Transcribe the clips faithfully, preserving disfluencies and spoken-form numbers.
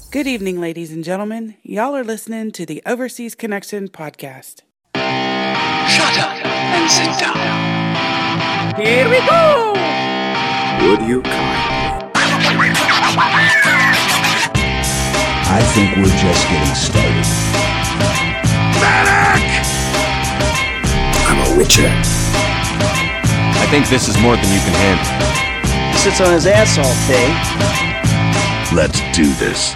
Good evening, ladies and gentlemen. Y'all are listening to the Overseas Connection podcast. Shut up and sit down. Here we go! Would you kindly? I think we're just getting started. Medic! I'm a witcher. I think this is more than you can handle. He sits on his ass all day. Let's do this.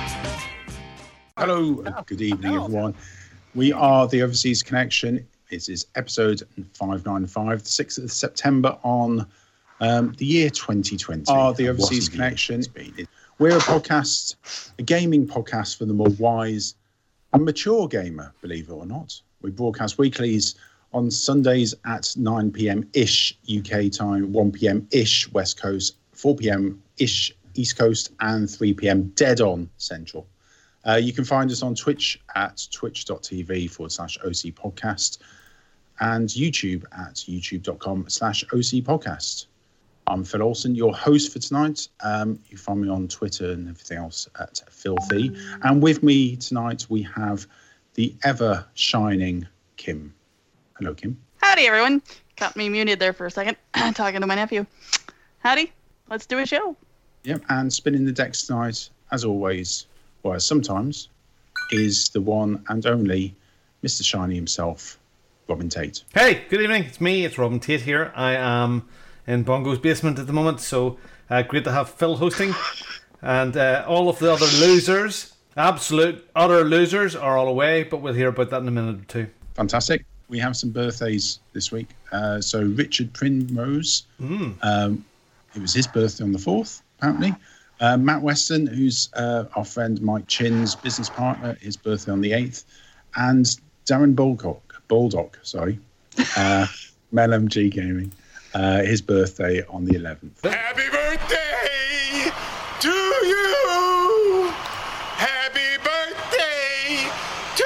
Hello, good evening, everyone. We are the Overseas Connection. This is episode five ninety-five, the sixth of September on um, the year twenty twenty. Are the Overseas Connection. We're a podcast, a gaming podcast for the more wise and mature gamer, believe it or not. We broadcast weeklies on Sundays at nine p.m-ish U K time, one p.m-ish West Coast, four p.m-ish East Coast, and three p.m. dead on Central. Uh, you can find us on Twitch at twitch.tv forward slash OC podcast and YouTube at youtube.com slash OC podcast. I'm Phil Olsen, your host for tonight. Um, you find me on Twitter and everything else at Filthy. And with me tonight, we have the ever shining Kim. Hello, Kim. Howdy, everyone. Got me muted there for a second, talking to my nephew. Howdy. Let's do a show. Yep, and spinning the decks tonight, as always, well, sometimes, is the one and only Mister Shiny himself, Robin Tate. Hey, good evening. It's me. It's Robin Tate here. I am in Bongo's basement at the moment, so uh, great to have Phil hosting. And uh, all of the other losers, absolute utter losers, are all away, but we'll hear about that in a minute or two. Fantastic. We have some birthdays this week. Uh, so Richard Primrose, Mm. um, it was his birthday on the fourth, apparently. Uh, Matt Weston, who's uh, our friend Mike Chin's business partner, his birthday on the eighth, and Darren Baldock, Baldock, sorry, uh, Mel M G Gaming, uh, his birthday on the eleventh. Happy birthday to you! Happy birthday to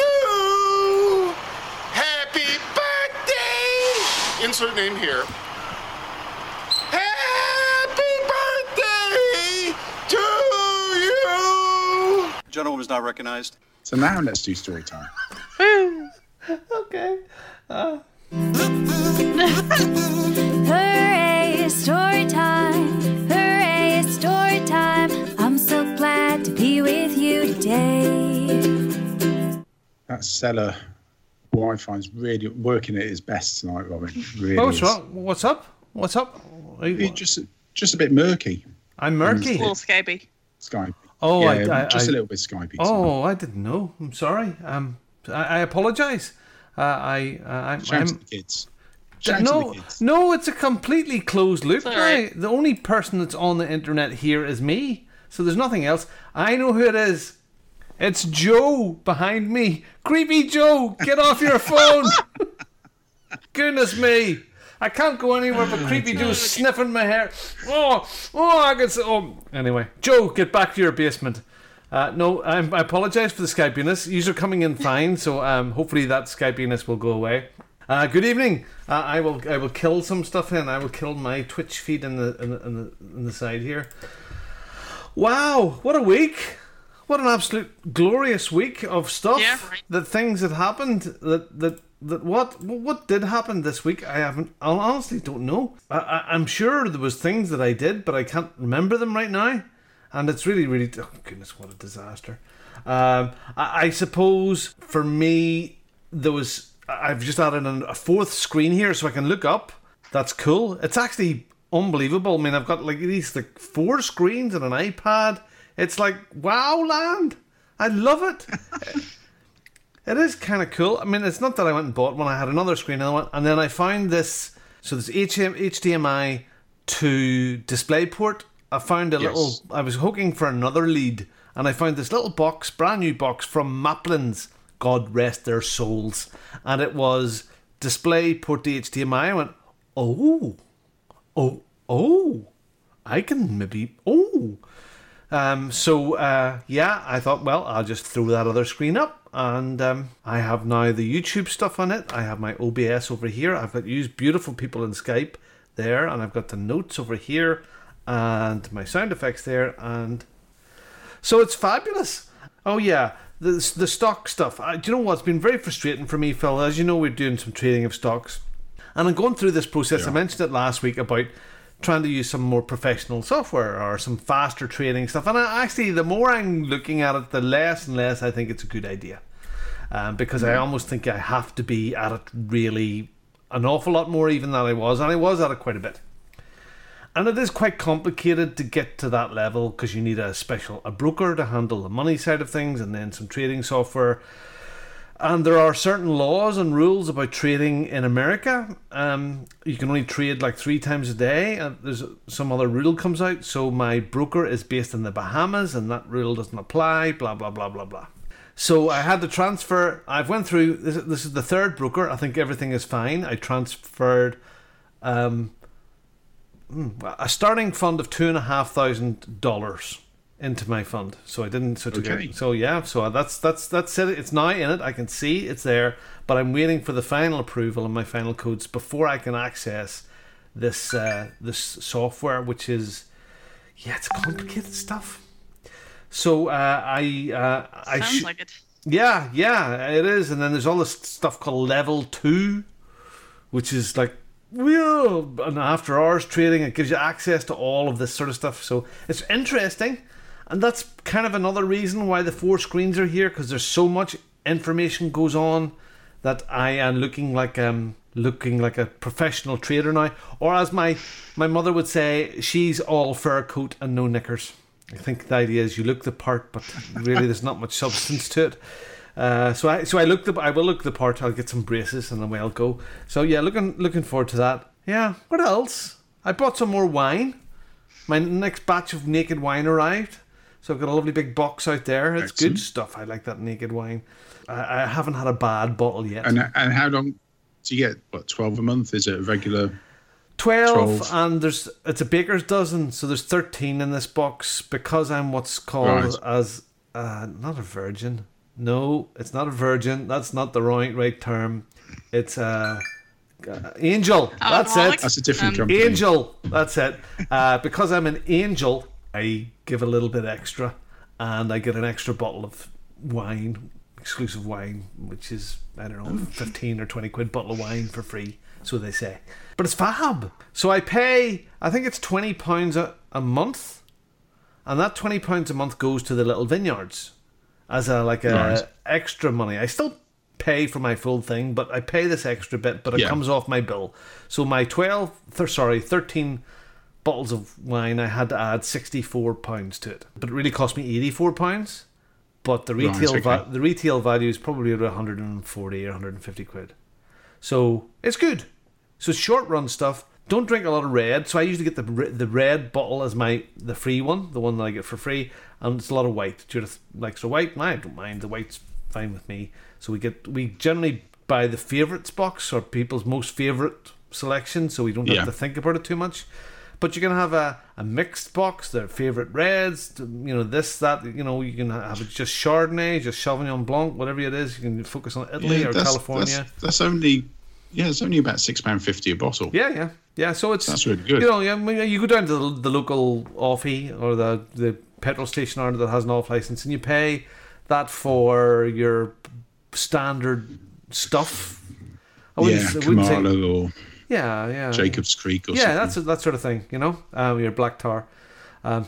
you! Happy birthday! Insert name here. Gentleman was not recognized. So now let's do story time. Okay. Uh. Hooray, story time. Hooray, story time. I'm so glad to be with you today. That cellar Wi-Fi is really working at its best tonight, Robin. Really Oh, what's is. wrong? What's up? What's up? It's just, just a bit murky. I'm murky. A little Skypey. Skype. Oh, yeah, I, I, just I, a little bit Skypey. Oh, I didn't know. I'm sorry. Um, I, I apologise. Uh, I, uh, I'm, Shout I'm to the kids. Shout no, to the kids. no. It's a completely closed loop. It's all Now. right. The only person that's on the internet here is me. So there's nothing else. I know who it is. It's Joe behind me. Creepy Joe, get off your phone. Goodness me. I can't go anywhere but Creepy Joe's sniffing my hair. Oh, oh, I can see. Oh. Anyway, Joe, get back to your basement. Uh, no, I'm, I apologise for the Skypiness. You're coming in fine, so um, hopefully that Skypiness will go away. Uh, good evening. Uh, I will I will kill some stuff in. I will kill my Twitch feed in the in the, in the, in the side here. Wow, what a week. What an absolute glorious week of stuff. Yeah, right. That things that happened. That that that what what did happen this week? I haven't. I honestly don't know. I, I, I'm sure there was things that I did, but I can't remember them right now. And it's really, really. Oh goodness, what a disaster. Um, I, I suppose for me there was. I've just added a fourth screen here so I can look up. That's cool. It's actually unbelievable. I mean, I've got like these like four screens and an iPad. It's like wow land. I love it. It is kind of cool. I mean, it's not that I went and bought one. I had another screen and, I went, and then I found this. So this H D M I to DisplayPort. I found a Yes. little. I was hooking for another lead, and I found this little box, brand new box from Maplins. God rest their souls. And it was DisplayPort to H D M I. I went, oh, oh, oh, I can maybe, oh. Um, so, uh, yeah, I thought, well, I'll just throw that other screen up. And um, I have now the YouTube stuff on it. I have my O B S over here. I've got used beautiful people in Skype there. And I've got the notes over here. And my sound effects there. And So it's fabulous. Oh yeah, the the stock stuff. I, do you know what's been very frustrating for me, Phil? As you know, we're doing some trading of stocks, and I'm going through this process. Yeah. I mentioned it last week about trying to use some more professional software or some faster trading stuff. And I, actually, the more I'm looking at it, the less and less I think it's a good idea. Um, because I almost think I have to be at it really an awful lot more even than I was. And I was at it quite a bit. And it is quite complicated to get to that level because you need a special a broker to handle the money side of things and then some trading software. And there are certain laws and rules about trading in America. Um, you can only trade like three times a day. And there's some other rule comes out. So my broker is based in the Bahamas and that rule doesn't apply, blah, blah, blah, blah, blah. So I had to transfer. I've went through, this, this is the third broker. I think everything is fine. I transferred um, a starting fund of two and a half thousand dollars into my fund. So I didn't so to okay. get, so yeah, so that's that's that's it. It's now in it. I can see it's there, but I'm waiting for the final approval and my final codes before I can access this uh, this software, which is yeah, it's complicated stuff. So uh, I uh, I Sounds sh- like it. Yeah, yeah, it is. And then there's all this stuff called level two, which is like whoa, and after hours trading, it gives you access to all of this sort of stuff. So it's interesting. And that's kind of another reason why the four screens are here, because there's so much information goes on that I am looking like um looking like a professional trader now. Or as my, my mother would say, she's all fur coat and no knickers. I think the idea is you look the part, but really there's not much substance to it. Uh, so I so I look the I will look the part. I'll get some braces and away I'll go. So yeah, looking looking forward to that. Yeah. What else? I bought some more wine. My next batch of naked wine arrived. So I've got a lovely big box out there. It's Excellent. Good stuff. I like that naked wine. I, I haven't had a bad bottle yet. And and how long do you get? What, twelve a month? Is it a regular? Twelve, twelve? And there's it's a baker's dozen, so there's thirteen in this box because I'm what's called right. as uh, not a virgin. No, it's not a virgin. That's not the right right term. It's a uh, angel. That's it. That's a different um, company. Angel. That's it. Uh, because I'm an angel, I give a little bit extra, and I get an extra bottle of wine, exclusive wine, which is I don't know, fifteen or twenty quid bottle of wine for free. So they say. But it's fab. So I pay, I think it's twenty pounds a, a month. And that twenty pounds a month goes to the little vineyards as a like a right. extra money. I still pay for my full thing, but I pay this extra bit, but it yeah. comes off my bill. So my twelve, th- sorry, thirteen bottles of wine, I had to add sixty-four pounds to it. But it really cost me eighty-four pounds. But the retail right, okay. va- the retail value is probably around one hundred forty or one hundred fifty quid. So it's good. So short run stuff. Don't drink a lot of red. So I usually get the the red bottle as my the free one, the one that I get for free, and it's a lot of white. Judith likes the white, and I don't mind. The white's fine with me. So we get we generally buy the favourites box or people's most favourite selection, so we don't have yeah. to think about it too much. But you can have a, a mixed box, their favourite reds, you know, this, that, you know, you can have it just Chardonnay, just Sauvignon Blanc, whatever it is. You can focus on Italy yeah, or that's, California. That's, that's only, yeah, it's only about six pounds fifty a bottle. Yeah, yeah, yeah. So it's, that's really good. You know, yeah, you go down to the, the local offie or the, the petrol station owner that has an off license and you pay that for your standard stuff. I yeah, Kamalo or... Yeah, yeah. Jacob's Creek or yeah, something. Yeah, that's that sort of thing, you know. Um, your black tar. Um,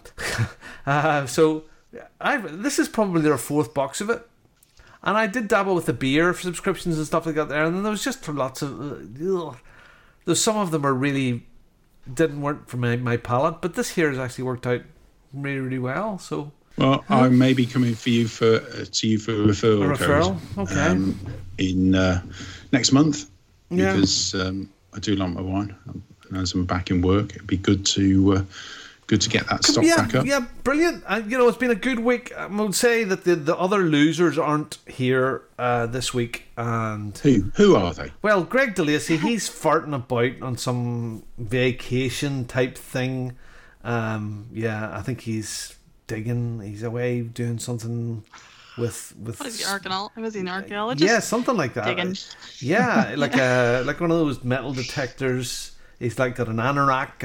uh, so, I've, this is probably their fourth box of it, and I did dabble with the beer subscriptions and stuff like that there, and then there was just lots of. Uh, there's some of them are really didn't work for my my palate, but this here has actually worked out really really well. So. Well, I may be coming for you for uh, to you for a referral. A referral, code, okay. Um, in uh, next month, yeah. because. Um, I do like my wine. As I'm back in work, it'd be good to uh, good to get that stock yeah, back up. Yeah, brilliant. Uh, you know, it's been a good week. I would say that the, the other losers aren't here uh, this week. And who who are they? Well, Greg DeLacy, he's farting about on some vacation type thing. Um, yeah, I think he's digging. He's away doing something. With with what is he, archeolo- was he an archaeologist? Yeah, something like that. Digging. Yeah, like a like one of those metal detectors. He's like got an anorak and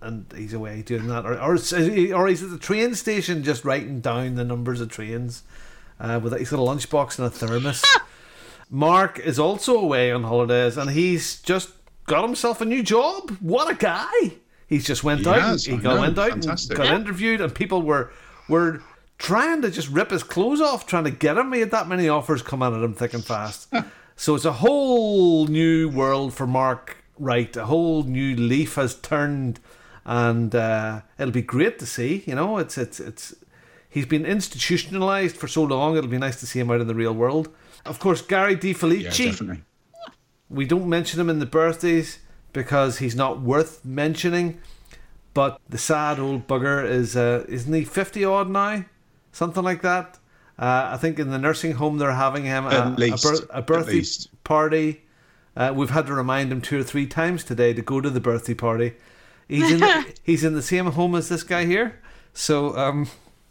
and he's away doing that, or or, or he's at the train station just writing down the numbers of trains. Uh, with a, he's got a lunchbox and a thermos. Mark is also away on holidays, and he's just got himself a new job. What a guy! He's just went He out. has, he I got know, went out fantastic. and got Yeah. interviewed, and people were were trying to just rip his clothes off, trying to get him. He had that many offers coming at him thick and fast. So it's a whole new world for Mark Wright. A whole new leaf has turned, and uh, it'll be great to see. You know, it's it's it's. He's been institutionalized for so long. It'll be nice to see him out in the real world. Of course, Gary Yeah, DiFelice. definitely. We don't mention him in the birthdays because he's not worth mentioning. But the sad old bugger is, uh, isn't he fifty odd now? Something like that. Uh, I think in the nursing home they're having him a, At least, a, bir- a at birthday least. party. Uh, we've had to remind him two or three times today to go to the birthday party. He's in the, he's in the same home as this guy here. So, um,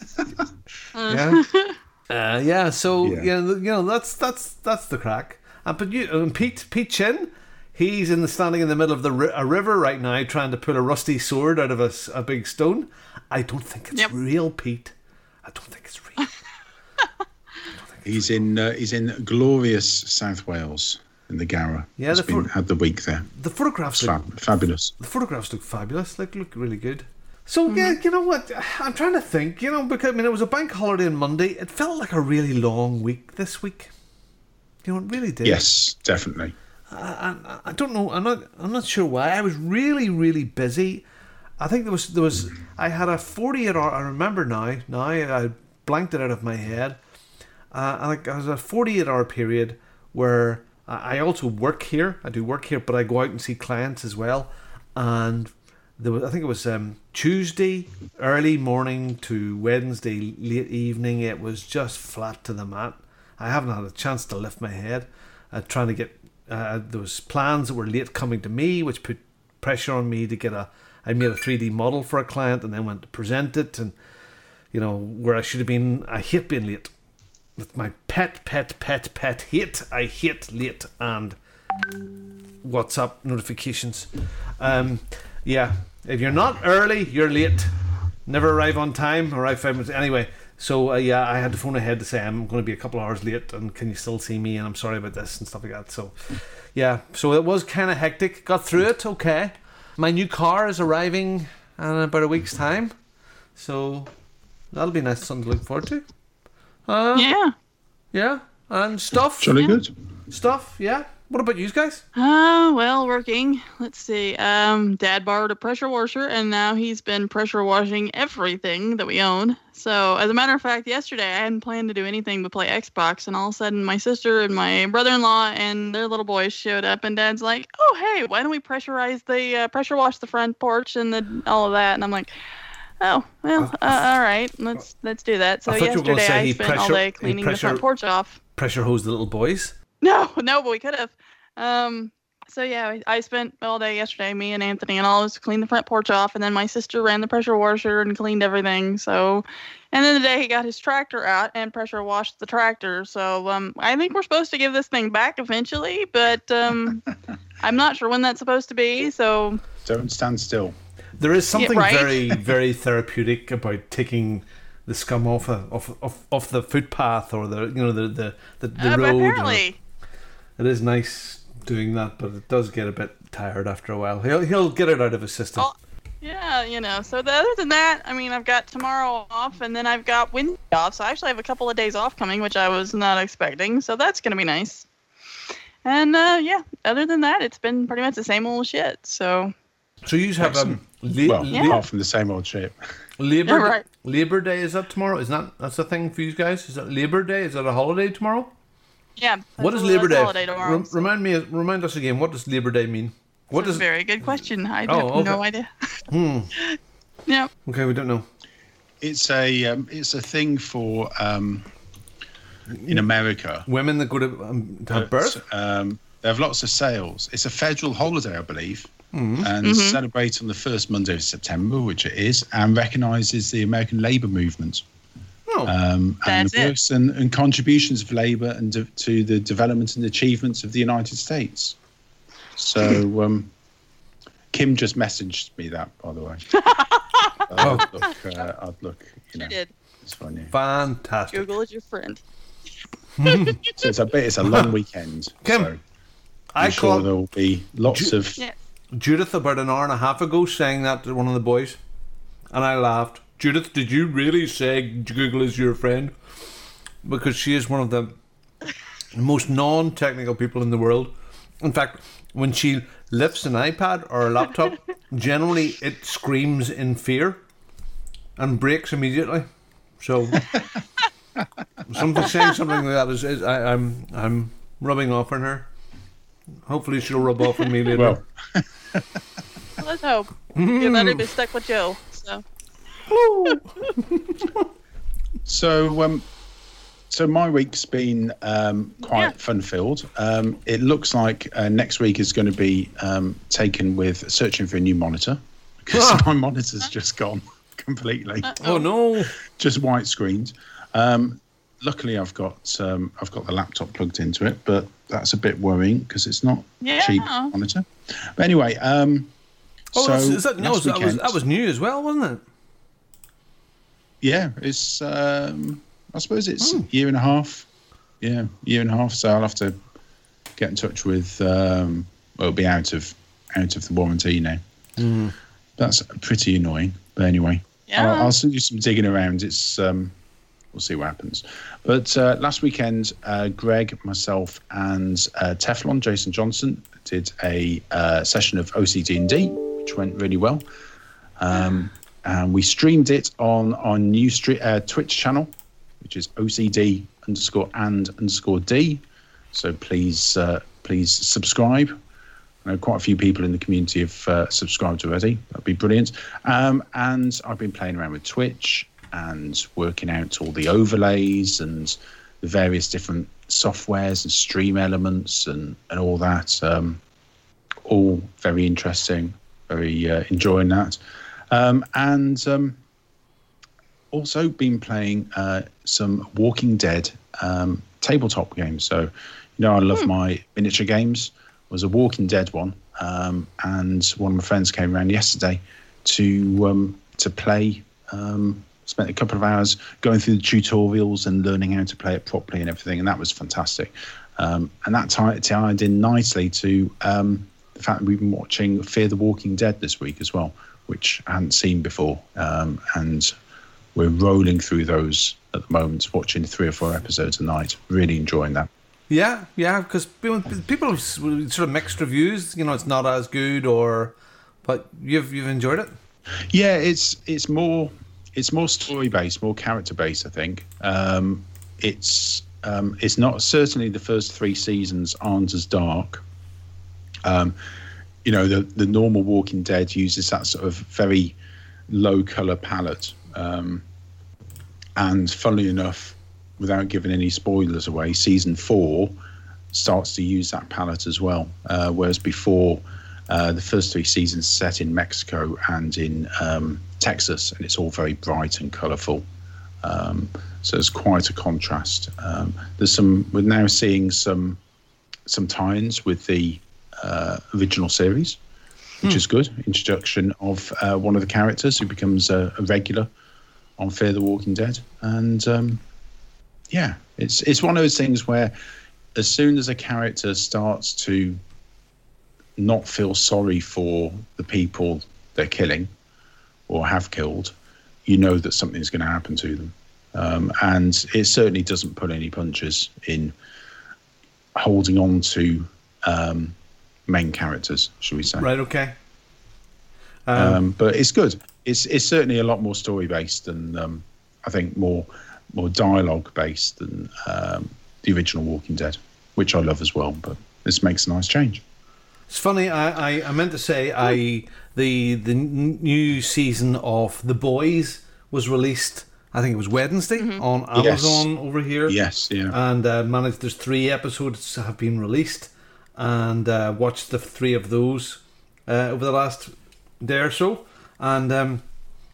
yeah. Uh, yeah, so Yeah. yeah. you know that's that's that's the crack. Uh, but you, um, Pete Pete Chin, he's in the standing in the middle of the ri- a river right now, trying to pull a rusty sword out of a, s- a big stone. I don't think it's Yep. real, Pete. I don't think it's real. He's in uh, he's in glorious South Wales in the Garra. Yeah, He's the been, fir- had the week there. The photographs It's look, fab- fabulous. the photographs look fabulous. Like look really good. So Mm-hmm. yeah, you know what? I'm trying to think. You know, because I mean, it was a bank holiday on Monday. It felt like a really long week this week. You know, it really did. Yes, definitely. I, I, I don't know. I'm not. I'm not sure why. I was really, really busy. I think there was there was. I had a forty-eight hour. I remember now. Now I blanked it out of my head. Uh, and like, I was a forty-eight hour period where I I also work here. I do work here, but I go out and see clients as well. And there was, I think it was um, Tuesday early morning to Wednesday late evening. It was just flat to the mat. I haven't had a chance to lift my head. Uh, trying to get uh, there was plans that were late coming to me, which put pressure on me to get a. I made a three D model for a client and then went to present it, and you know where I should have been. I hate being late. With my pet, pet, pet, pet hate. I hate late and WhatsApp notifications. Um, yeah, if you're not early, you're late. Never arrive on time. Arrive five minutes anyway. So uh, yeah, I had to phone ahead to say I'm going to be a couple hours late, and can you still see me? And I'm sorry about this and stuff like that. So yeah, so it was kind of hectic. Got through it. Okay. My new car is arriving in about a week's time, so that'll be nice, something to look forward to. Uh, Yeah. yeah, and stuff. Jolly good. Stuff, yeah. What about you guys? Uh, well, working. Let's see. Um, Dad borrowed a pressure washer, and now he's been pressure washing everything that we own. So, as a matter of fact, yesterday I hadn't planned to do anything but play Xbox, and all of a sudden my sister and my brother-in-law and their little boys showed up, and Dad's like, "Oh, hey, why don't we pressurize the uh, pressure wash the front porch and the all of that?" And I'm like, "Oh, well, uh, all right, let's let's do that." So I thought you were gonna yesterday say I he spent all pressure- day he cleaning pressure- the front porch off. Pressure hose the little boys. No, no, but we could have. Um, so yeah, I I spent all day yesterday, me and Anthony and all, was clean the front porch off, and then my sister ran the pressure washer and cleaned everything. So, and then the day he got his tractor out and pressure washed the tractor. So, um, I think we're supposed to give this thing back eventually, but um, I'm not sure when that's supposed to be. So, Don't stand still. There is something right? very, very therapeutic about taking the scum off a, off, off off the footpath or the you know the the the, the uh, but road. you know. apparently, It is nice doing that, but it does get a bit tired after a while. He'll he'll get it out of his system. Oh, yeah, you know. So the, other than that, I mean, I've got tomorrow off, and then I've got Wednesday off. So I actually have a couple of days off coming, which I was not expecting. So that's gonna be nice. And uh, yeah, other than that, it's been pretty much the same old shit. So So you have um, la- Well, la- apart from the same old shit. Labor Yeah, right. Labor Day, is that tomorrow? Is that that's a thing for you guys? Is that Labor Day? Is that a holiday tomorrow? yeah. What that's is a- Labor that's a Day? holiday tomorrow, Rem- so- remind me, remind us again. What does Labor Day mean? What That's does? a very good question. I Oh, have no okay. idea. Hmm. Yeah. Okay, we don't know. It's a um, it's a thing for um, in America. Women that go to, um, to have birth. Um, they have lots of sales. It's a federal holiday, I believe, Mm-hmm. and Mhm. celebrates on the first Monday of September, which it is, and recognises the American labour movement. Oh, Um, and That's the it. works and, and contributions of labour and to, to the development and achievements of the United States. So, um, Kim just messaged me that, by the way. uh, I'd look, uh, I'd look, you know, She did. it's funny. Fantastic. Google is your friend. So it's a bit, it's a long weekend. Kim, so I I'm sure called there will be lots Ju- of. Yeah. Judith about an hour and a half ago saying that to one of the boys, and I laughed. Judith, did you really say Google is your friend? Because she is one of the most non-technical people in the world. In fact, when she lifts an iPad or a laptop, generally it screams in fear and breaks immediately. So something saying something like that is, is I, I'm I'm rubbing off on her. Hopefully she'll rub off on me later. Well, Let's hope. You better be stuck with Joe. So. so um, so my week's been um, quite Yeah. fun-filled. Um, it looks like uh, next week is going to be um, taken with searching for a new monitor because my monitor's just gone completely. Oh no! Just white screened. Um, luckily, I've got um, I've got the laptop plugged into it, but that's a bit worrying because it's not Yeah. cheap monitor. But anyway, um, Oh, so that's, is that, no, last that was weekend- that was new as well, wasn't it? yeah, it's um, I suppose it's Hmm. a year and a half. Yeah, year and a half. So I'll have to get in touch with. Um, well, it'll be out of out of the warranty now. Mm. That's pretty annoying. But anyway, Yeah. I'll, I'll do some digging around. It's um, we'll see what happens. But uh, last weekend, uh, Greg, myself, and uh, Teflon, Jason Johnson, did a uh, session of O C D and D, which went really well. Um, and we streamed it on our new stre- uh, Twitch channel, which is O C D underscore and underscore D. So please, uh, please subscribe. I know quite a few people in the community have uh, subscribed already. That'd be brilliant. Um, and I've been playing around with Twitch and working out all the overlays and the various different softwares and stream elements and, and all that. Um, all very interesting, very uh, enjoying that. Um, and um, also been playing uh, some Walking Dead um, tabletop games. So, you know, I love my miniature games. Was a Walking Dead one, um, and one of my friends came around yesterday to um, to play. Um, spent a couple of hours going through the tutorials and learning how to play it properly and everything, and that was fantastic. Um, and that tied, tied in nicely to um, the fact that we've been watching Fear the Walking Dead this week as well, which I hadn't seen before, um, and we're rolling through those at the moment, watching three or four episodes a night. Really enjoying that. Yeah, yeah, because people have sort of mixed reviews. You know, it's not as good, or but you've you've enjoyed it. Yeah, it's it's more it's more story based, more character based. I think um, it's um, it's not certainly the first three seasons aren't as dark. Um, you know, the the normal Walking Dead uses that sort of very low color palette, um, and funnily enough, without giving any spoilers away, season four starts to use that palette as well. Uh, whereas before, uh, the first three seasons set in Mexico and in um, Texas, and it's all very bright and colourful. Um, so there's quite a contrast. Um, there's some. We're now seeing some some tie-ins with the uh, original series, which Hmm. is good. Introduction of uh, one of the characters who becomes a, a regular on Fear the Walking Dead, and um, yeah, it's it's one of those things where as soon as a character starts to not feel sorry for the people they're killing or have killed, you know that something's going to happen to them. Um, and it certainly doesn't pull any punches in holding on to um, main characters, shall we say. Right, okay. Um, Um, but it's good. It's it's certainly a lot more story based and um, I think more more dialogue based than um, the original Walking Dead, which I love as well. But this makes a nice change. It's funny. I, I, I meant to say I the the n- new season of The Boys was released. I think it was Wednesday on Amazon over here. Yes, yeah. And uh, managed. There's three episodes have been released, and uh, watched the three of those uh, over the last day or so. And um,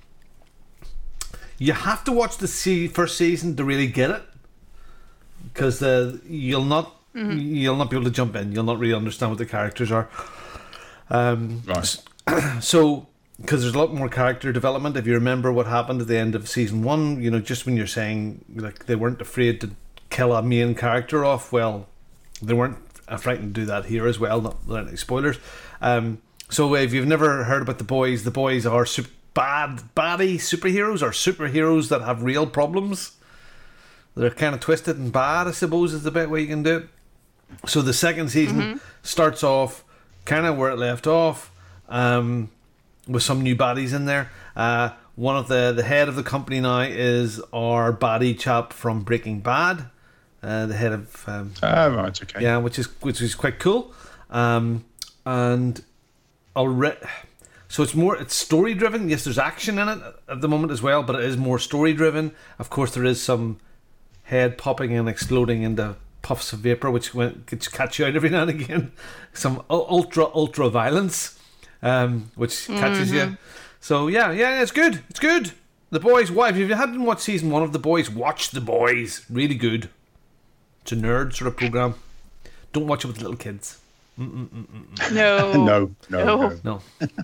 you have to watch the se- first season to really get it, because uh, you'll not you'll not be able to jump in. You'll not really understand what the characters are. Um, Right. so, because there's a lot more character development. If you remember what happened at the end of season one, you know, just when you're saying like they weren't afraid to kill a main character off, well, they weren't frightened to do that here as well. Not, not any spoilers. Um, so if you've never heard about the boys, the boys are super bad, baddie superheroes, or superheroes that have real problems. They're kind of twisted and bad, I suppose, is the best way you can do it. So the second season mm-hmm. starts off kind of where it left off, um, with some new baddies in there. Uh, one of the the head of the company now is our baddie chap from Breaking Bad, uh, the head of um, oh right, okay, yeah, which is which is quite cool. Um, and already, so it's more it's story driven. Yes, there's action in it at the moment as well, but it is more story driven. Of course, there is some head popping and exploding into puffs of vapor, which gets catch you out every now and again. Some ultra ultra violence, um, which catches mm-hmm. you. So yeah, yeah, it's good. It's good. The Boys. Why? If you hadn't watched season one of The Boys, watch The Boys. Really good. It's a nerd sort of program. Don't watch it with little kids. Mm-mm-mm-mm. No. no, no, no, no.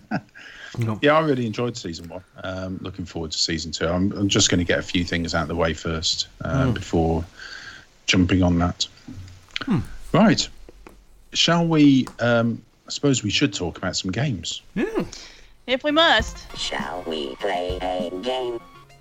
no. Yeah, I really enjoyed season one. Um, looking forward to season two. I'm, I'm just going to get a few things out of the way first uh, mm. before jumping on that. Hmm. Right. Shall we? Um, I suppose we should talk about some games. Yeah. If we must. Shall we play a game?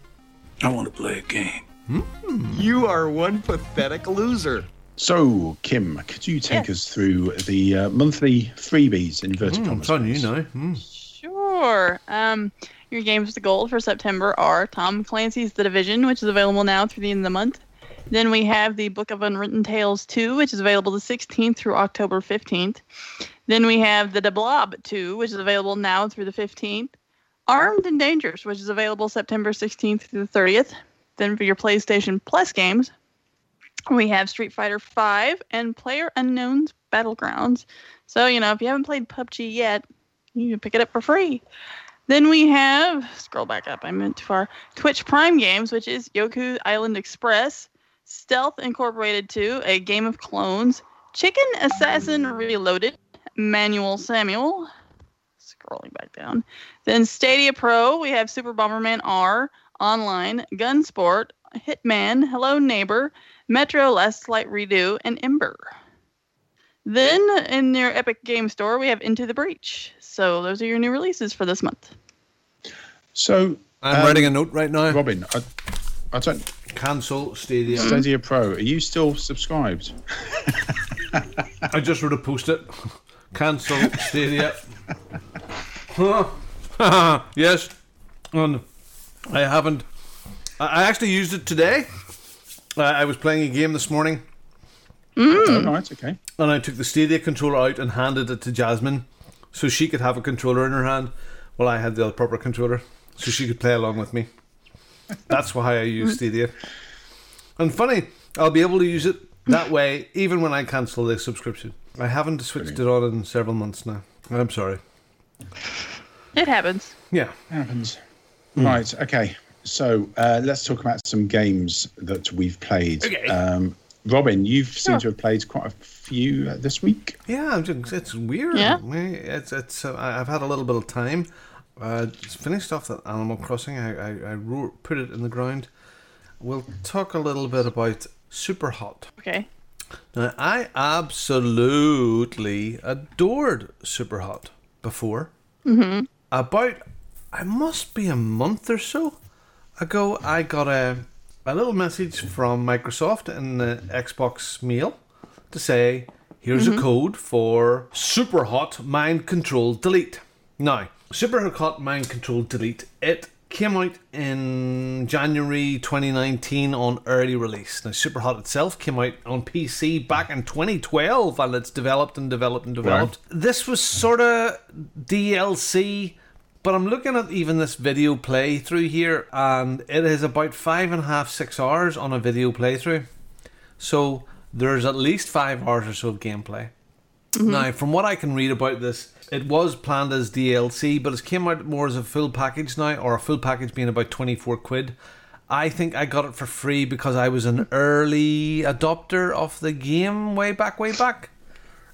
I want to play a game. Mm. You are one pathetic loser. So, Kim, could you take yes. us through the uh, monthly freebies, inverted mm, commas? It's on you know. Mm. Sure. Um, your games to gold for September are Tom Clancy's The Division, which is available now through the end of the month. Then we have the Book of Unwritten Tales two, which is available the sixteenth through October fifteenth. Then we have the De Blob two, which is available now through the fifteenth. Armed and Dangerous, which is available September sixteenth through the thirtieth. Then for your PlayStation Plus games, we have Street Fighter five and PlayerUnknown's Battlegrounds. So, you know, if you haven't played P U B G yet, you can pick it up for free. Then we have, scroll back up, I went too far, Twitch Prime games, which is Yoku Island Express, Stealth Incorporated two, A Game of Clones, Chicken Assassin Reloaded, Manual Samuel, scrolling back down. Then Stadia Pro, we have Super Bomberman R, Online, Gunsport, Hitman, Hello Neighbor, Metro Last Light Redo, and Ember. Then in their Epic Game Store, we have Into the Breach. So those are your new releases for this month. So I'm um, writing a note right now. Robin, I, I don't cancel Stadia. Stadia Pro. Are you still subscribed? I just wrote a post-it. Cancel Stadia. Yes. And I haven't. I actually used it today. Uh, I was playing a game this morning. Mm. Oh, right, okay. And I took the Stadia controller out and handed it to Jasmine so she could have a controller in her hand while I had the other proper controller so she could play along with me. That's why I use Stadia. And funny, I'll be able to use it that way even when I cancel the subscription. I haven't switched Brilliant. it on in several months now. I'm sorry. It happens. Yeah. It happens. Mm. Right, okay. So uh, let's talk about some games that we've played. Okay. Um, Robin, you sure. seem to have played quite a few uh, this week. Yeah, it's weird. Yeah. It's it's. Uh, I've had a little bit of time. Uh, just finished off that Animal Crossing. I I, I wrote, put it in the ground. We'll talk a little bit about Super Hot. Okay. Now, I absolutely adored Super Hot before. Mm-hmm. About, I must be a month or so ago, I got a a little message from Microsoft in the Xbox mail to say, here's mm-hmm. a code for Super Hot Mind Control Delete. Now, Super Hot Mind Control Delete, it came out in January twenty nineteen on early release. Now, Super Hot itself came out on P C back in twenty twelve, and it's developed and developed and developed. Right. This was sort of D L C. But I'm looking at even this video playthrough here, and it is about five and a half, six hours on a video playthrough. So there's at least five hours or so of gameplay. Mm-hmm. Now, from what I can read about this, it was planned as D L C, but it came out more as a full package now, or a full package being about twenty-four quid. I think I got it for free because I was an early adopter of the game way back, way back.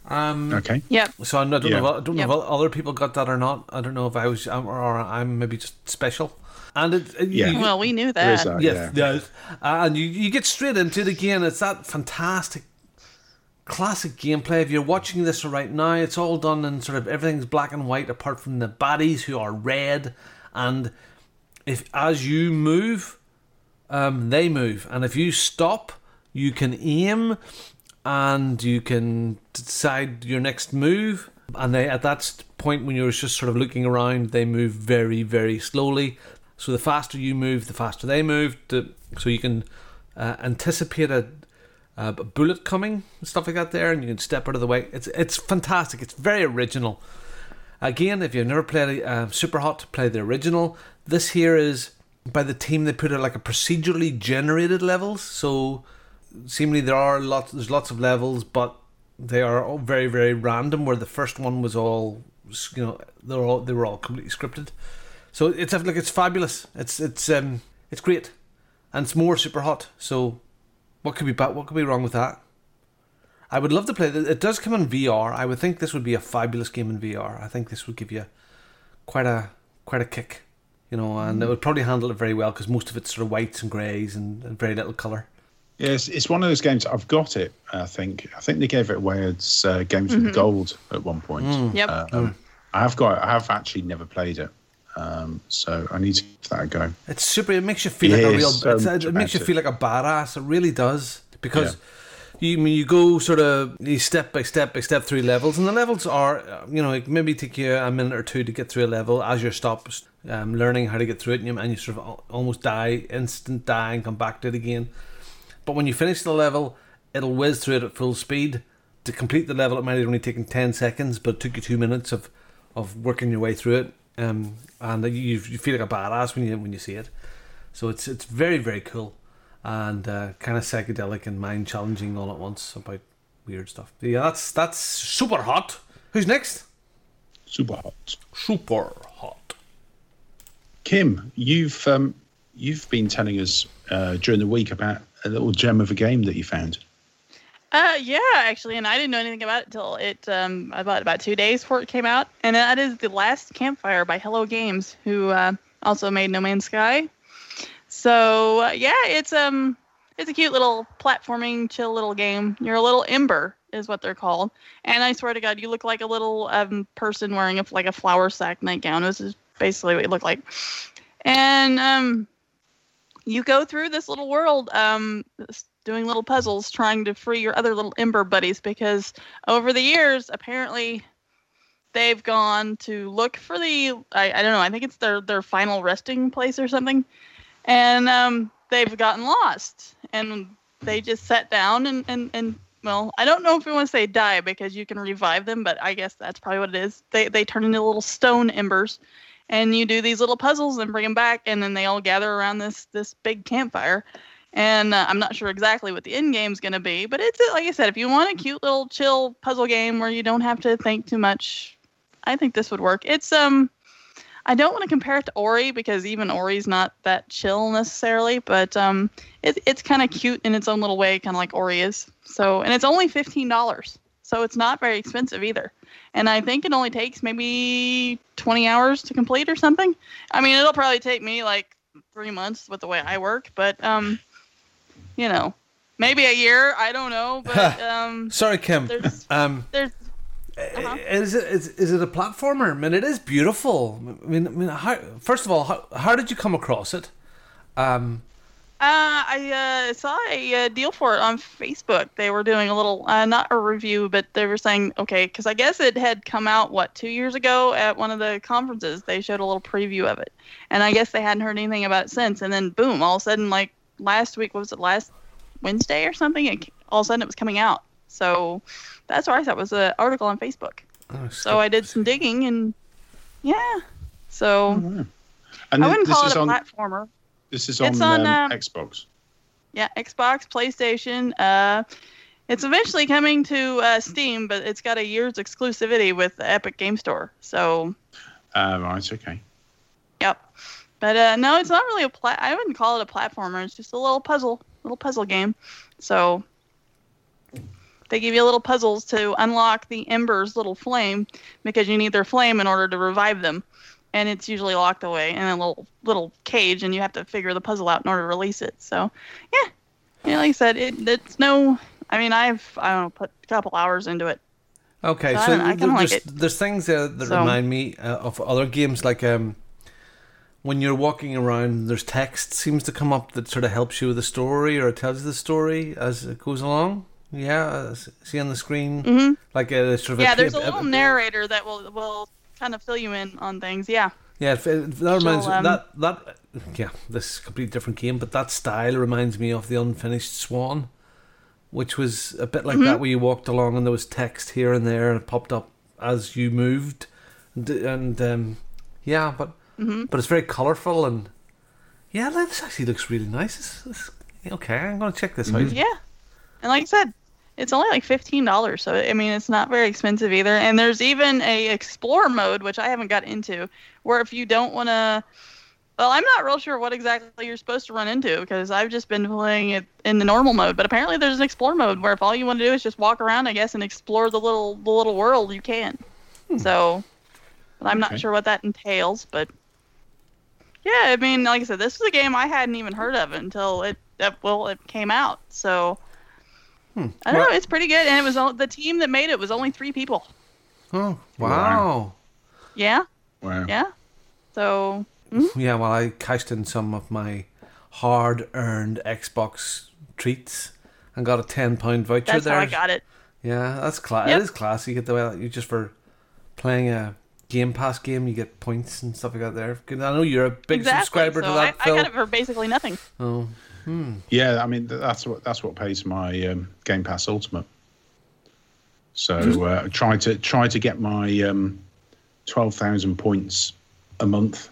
Um, Okay. Yep. So I don't Yeah. know. If, I don't Yep. know if other people got that or not. I don't know if I was, um, or, or I'm maybe just special. And it, it- Yeah. you- Well, we knew There is that. that, yes, yeah. yes. Uh, and you, you get straight into it again. It's that fantastic, classic gameplay. If you're watching this right now, it's all done in sort of everything's black and white, apart from the baddies who are red. And if as you move, um, they move, and if you stop, you can aim, and you can decide your next move. And they, at that point, when you're just sort of looking around, they move very, very slowly. So the faster you move, the faster they move. To, so you can uh, anticipate a, a bullet coming and stuff like that there, and you can step out of the way. It's it's fantastic. It's very original. Again, if you've never played uh, Super Hot, play the original. This here is by the team. They put it like a procedurally generated levels. So seemingly there are lots. There's lots of levels, but they are all very, very random. Where the first one was all, you know, they're all they were all completely scripted. So it's like it's fabulous. It's it's um it's great, and it's more Super Hot. So what could be bad? What could be wrong with that? I would love to play. It does come in V R. I would think this would be a fabulous game in V R. I think this would give you quite a quite a kick, you know, and it would probably handle it very well because most of it's sort of whites and greys and, and very little colour. Yeah, it's, it's one of those games. I've got it. I think. I think they gave it away as uh, Games Mhm. with Gold at one point. Mm. Yep. Uh, um, I have got. I have actually never played it, um, so I need to give that a go. It's super. It makes you feel Yeah, like a real. so It's, much it makes you about feel like a badass. It really does because. You I mean you go sort of you step by step by step through levels, and the levels are, uh, you know, it maybe take you a minute or two to get through a level as you're stop um, learning how to get through it, and you, and you sort of al- almost die, instant die, and come back to it again. But when you finish the level, it'll whiz through it at full speed. To complete the level, it might have only taken ten seconds, but it took you two minutes of, of working your way through it, um, and you you feel like a badass when you when you see it. So it's it's very very cool. And uh, kind of psychedelic and mind challenging all at once about weird stuff. Yeah, that's that's Super Hot. Who's next? Super Hot. Super Hot. Kim, you've um, you've been telling us uh, during the week about a little gem of a game that you found. Uh, yeah, actually, and I didn't know anything about it till it um about about two days before it came out, and that is The Last Campfire by Hello Games, who uh, also made No Man's Sky. So uh, yeah, it's um it's a cute little platforming, chill little game. You're a little ember, is what they're called, and I swear to God, you look like a little um person wearing a like a flour sack nightgown. This is basically what you look like, and um you go through this little world um doing little puzzles, trying to free your other little ember buddies, because over the years, apparently, they've gone to look for the I, I don't know, I think it's their their final resting place or something. And um, they've gotten lost, and they just sat down and, and, and, well, I don't know if we want to say die because you can revive them, but I guess that's probably what it is. They they turn into little stone embers, and you do these little puzzles and bring them back, and then they all gather around this this big campfire. And uh, I'm not sure exactly what the end game's going to be, but it's, like I said, if you want a cute little chill puzzle game where you don't have to think too much, I think this would work. It's, um... I don't want to compare it to Ori because even Ori's not that chill necessarily, but um, it, it's kind of cute in its own little way, kind of like Ori is. So, and it's only fifteen dollars, so it's not very expensive either. And I think it only takes maybe twenty hours to complete or something. I mean, it'll probably take me like three months with the way I work, but um, you know, maybe a year. I don't know, but um, sorry, Kim. There's, um, there's Uh-huh. Is it is, is it a platformer? I mean, it is beautiful. I mean, I mean, how, first of all, how how did you come across it? Um, uh, I uh, saw a uh, deal for it on Facebook. They were doing a little, uh, not a review, but they were saying, okay, because I guess it had come out what two years ago at one of the conferences. They showed a little preview of it, and I guess they hadn't heard anything about it since. And then boom, all of a sudden, like last week, what was it, last Wednesday or something? It, all of a sudden, it was coming out. So that's what I thought was an article on Facebook. Oh, so I did some digging, and yeah. So Oh, wow. And I wouldn't this call is it a on, platformer. This is on, It's on, um, uh, Xbox. Yeah, Xbox, PlayStation. Uh, it's eventually coming to uh, Steam, but it's got a year's exclusivity with the Epic Game Store. So, Uh, right, okay. yep. But uh, no, it's not really a plat. I wouldn't call it a platformer. It's just a little puzzle, little puzzle game. So, they give you little puzzles to unlock the Ember's little flame, because you need their flame in order to revive them. And it's usually locked away in a little little cage, and you have to figure the puzzle out in order to release it. So, yeah. Yeah, like I said, it, it's no... I mean, I've, I don't know, put a couple hours into it. Okay, so, so I I there- like there's, it. there's things there that So- remind me uh, of other games, like um, when you're walking around, there's text seems to come up that sort of helps you with the story, or it tells you the story as it goes along. Yeah, uh, see on the screen, Mhm. like a sort of Yeah, a, there's a little narrator that will will kind of fill you in on things. Yeah. Yeah, it, it, that reminds She'll, um, that that yeah, this is a completely different game, but that style reminds me of the Unfinished Swan, which was a bit like Mhm. that, where you walked along and there was text here and there, and it popped up as you moved, and, and um, yeah, but Mhm. but it's very colourful, and yeah, this actually looks really nice. It's, it's, okay, I'm gonna check this out. Yeah. And like I said, it's only like fifteen dollars, so I mean, it's not very expensive either. And there's even a Explorer mode, which I haven't got into, where if you don't want to... Well, I'm not real sure what exactly you're supposed to run into, because I've just been playing it in the normal mode. But apparently there's an Explore mode where if all you want to do is just walk around, I guess, and explore the little the little world, you can. So, but I'm Okay. not sure what that entails. But yeah, I mean, like I said, this was a game I hadn't even heard of until it, uh, well, it came out. So... I don't know. It's pretty good, and it was o- the team that made it was only three people. Oh wow! Yeah. Wow. Yeah. So. Yeah, well, I cashed in some of my hard-earned Xbox treats and got a ten pound voucher That's there. how I got it. Yeah, that's class. Yep. It is class. You get the you just for playing a Game Pass game, you get points and stuff like that. There, I know you're a big exactly. subscriber so to that. I, Phil. I got it for basically nothing. Oh, hmm. Yeah, I mean th- that's what that's what pays my um, Game Pass Ultimate. So uh, try to try to get my um, twelve thousand points a month,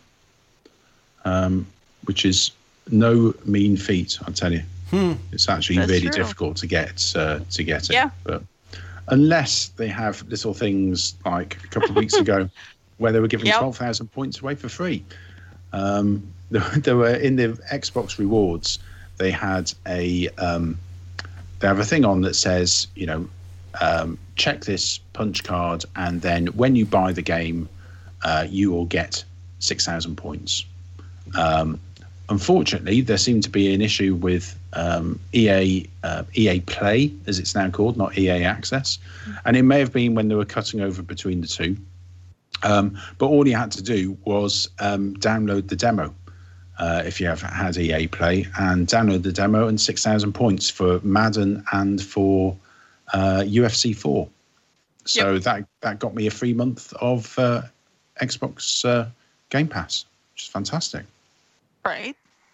um, which is no mean feat. I tell you, Hmm. it's actually That's really true. difficult to get uh, to get it. Yeah. But unless they have little things like a couple of weeks ago, where they were giving Yep. twelve thousand points away for free. Um, there, there were in the Xbox rewards. They had a um, they have a thing on that says, you know, um, check this punch card, and then when you buy the game, uh, you will get six thousand points. Um, unfortunately, there seemed to be an issue with um, E A uh, E A Play, as it's now called, not E A Access, and it may have been when they were cutting over between the two. Um, but all you had to do was um, download the demo. Uh, if you have had E A Play, and download the demo, and six thousand points for Madden and for uh, U F C four. So Yep. that that got me a free month of uh, Xbox uh, Game Pass, which is fantastic. Right.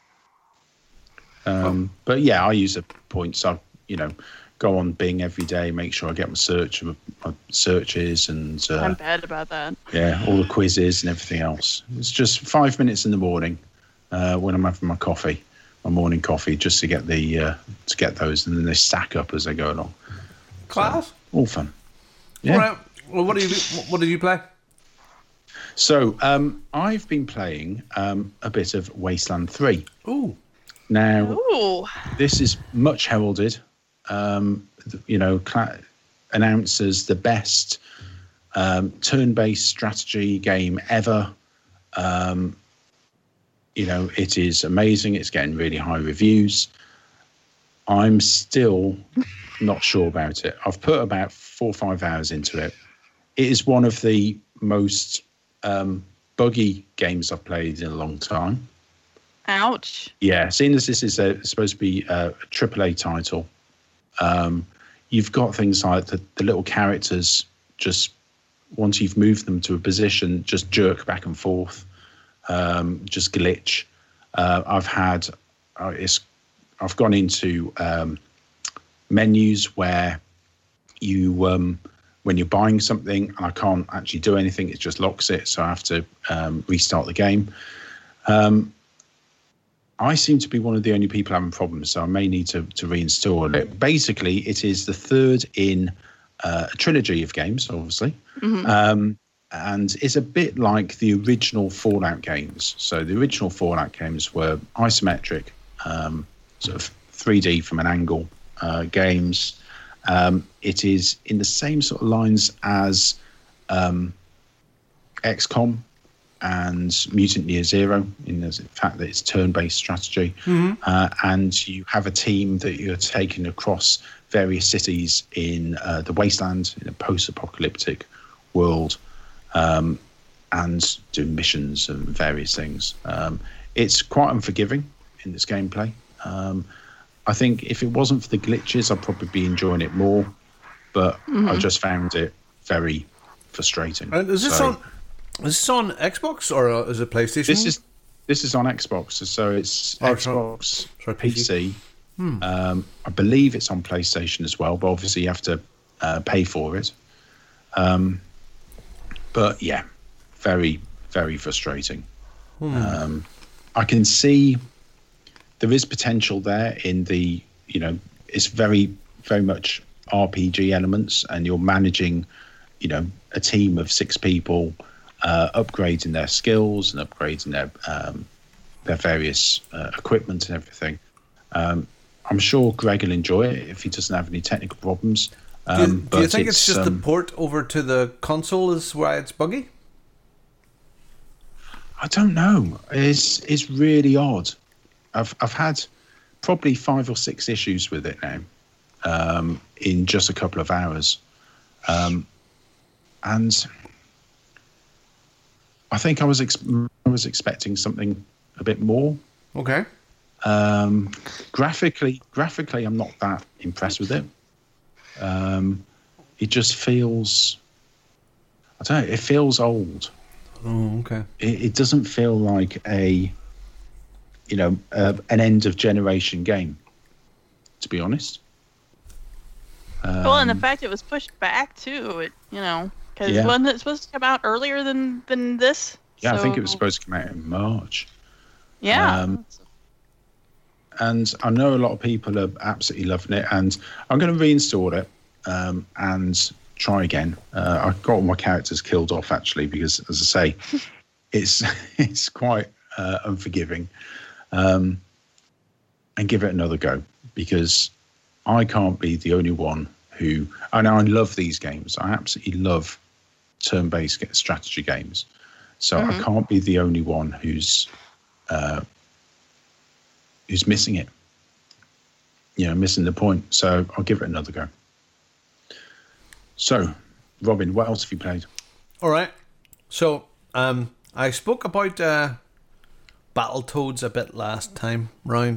Um, but yeah, I use the points. I you know go on Bing every day, make sure I get my search my, my searches and uh, I'm bad about that. yeah, all the quizzes and everything else. It's just five minutes in the morning uh, when I'm having my coffee, my morning coffee, just to get the uh, to get those, and then they stack up as they go along. Class. So, all fun. Yeah. All right. Well, what do you what did you play? So um, I've been playing um, a bit of Wasteland three. Ooh. Now Ooh. this is much heralded. Um, th- you know, cla- announced as the best um, turn-based strategy game ever. Um, you know, it is amazing. It's getting really high reviews. I'm still not sure about it. I've put about four or five hours into it. It is one of the most um, buggy games I've played in a long time. Ouch. Yeah, seeing as this is a, supposed to be a triple A title, um, you've got things like the, the little characters just, once you've moved them to a position, just jerk back and forth, um, just glitch. Uh, I've had, uh, it's, I've gone into um, menus where you, um, when you're buying something and I can't actually do anything, it just locks it, so I have to um, restart the game. Um, I seem to be one of the only people having problems, so I may need to, to reinstall it. Basically, it is the third in uh, a trilogy of games, obviously, Mhm. um, and it's a bit like the original Fallout games. So the original Fallout games were isometric, um, sort of three D from an angle uh, games, Um, it is in the same sort of lines as um, X COM and Mutant Year Zero, in the fact that it's turn-based strategy. Mhm. Uh, and you have a team that you're taking across various cities in uh, the wasteland, in a post-apocalyptic world, um, and doing missions and various things. Um, it's quite unforgiving in this gameplay. Um, I think if it wasn't for the glitches, I'd probably be enjoying it more, but Mhm. I just found it very frustrating. And is this So- on? Is this on Xbox or uh, is it PlayStation? This is this is on Xbox, so it's Oh, Xbox, sorry, P C. Hmm. Um, I believe it's on PlayStation as well, but obviously you have to uh, pay for it. Um, but yeah, very very frustrating. Hmm. Um, I can see there is potential there in the, you know, it's very very much R P G elements, and you're managing, you know, a team of six people. Uh, upgrading their skills and upgrading their um, their various uh, equipment and everything. Um, I'm sure Greg will enjoy it if he doesn't have any technical problems. Um, do, you, do you but think it's, just um, the port over to the console is why it's buggy? I don't know. It's it's really odd. I've I've had probably five or six issues with it now, um, in just a couple of hours, um, and. I think I was ex- I was expecting something a bit more. Okay. Um, graphically, graphically, I'm not that impressed with it. Um, it just feels, I don't know. It feels old. Oh, okay. It, it doesn't feel like a, you know, uh, an end of generation game. To be honest. Um, well, and the fact it was pushed back too, it you know, because Yeah. wasn't it supposed to come out earlier than than this? yeah, I think it was So- supposed to come out in March. Yeah. Um, and I know a lot of people are absolutely loving it, and I'm going to reinstall it um, and try again. Uh, I got all my characters killed off actually because, as I say, it's it's quite uh, unforgiving. Um, and give it another go, because I can't be the only one who. And I love these games. I absolutely love turn-based ga- strategy games. So I Mhm. can't be the only one who's uh, who's missing it. You know, missing the point. So I'll give it another go. So, Robin, what else have you played? All right. So, um, I spoke about uh, Battletoads a bit last time round.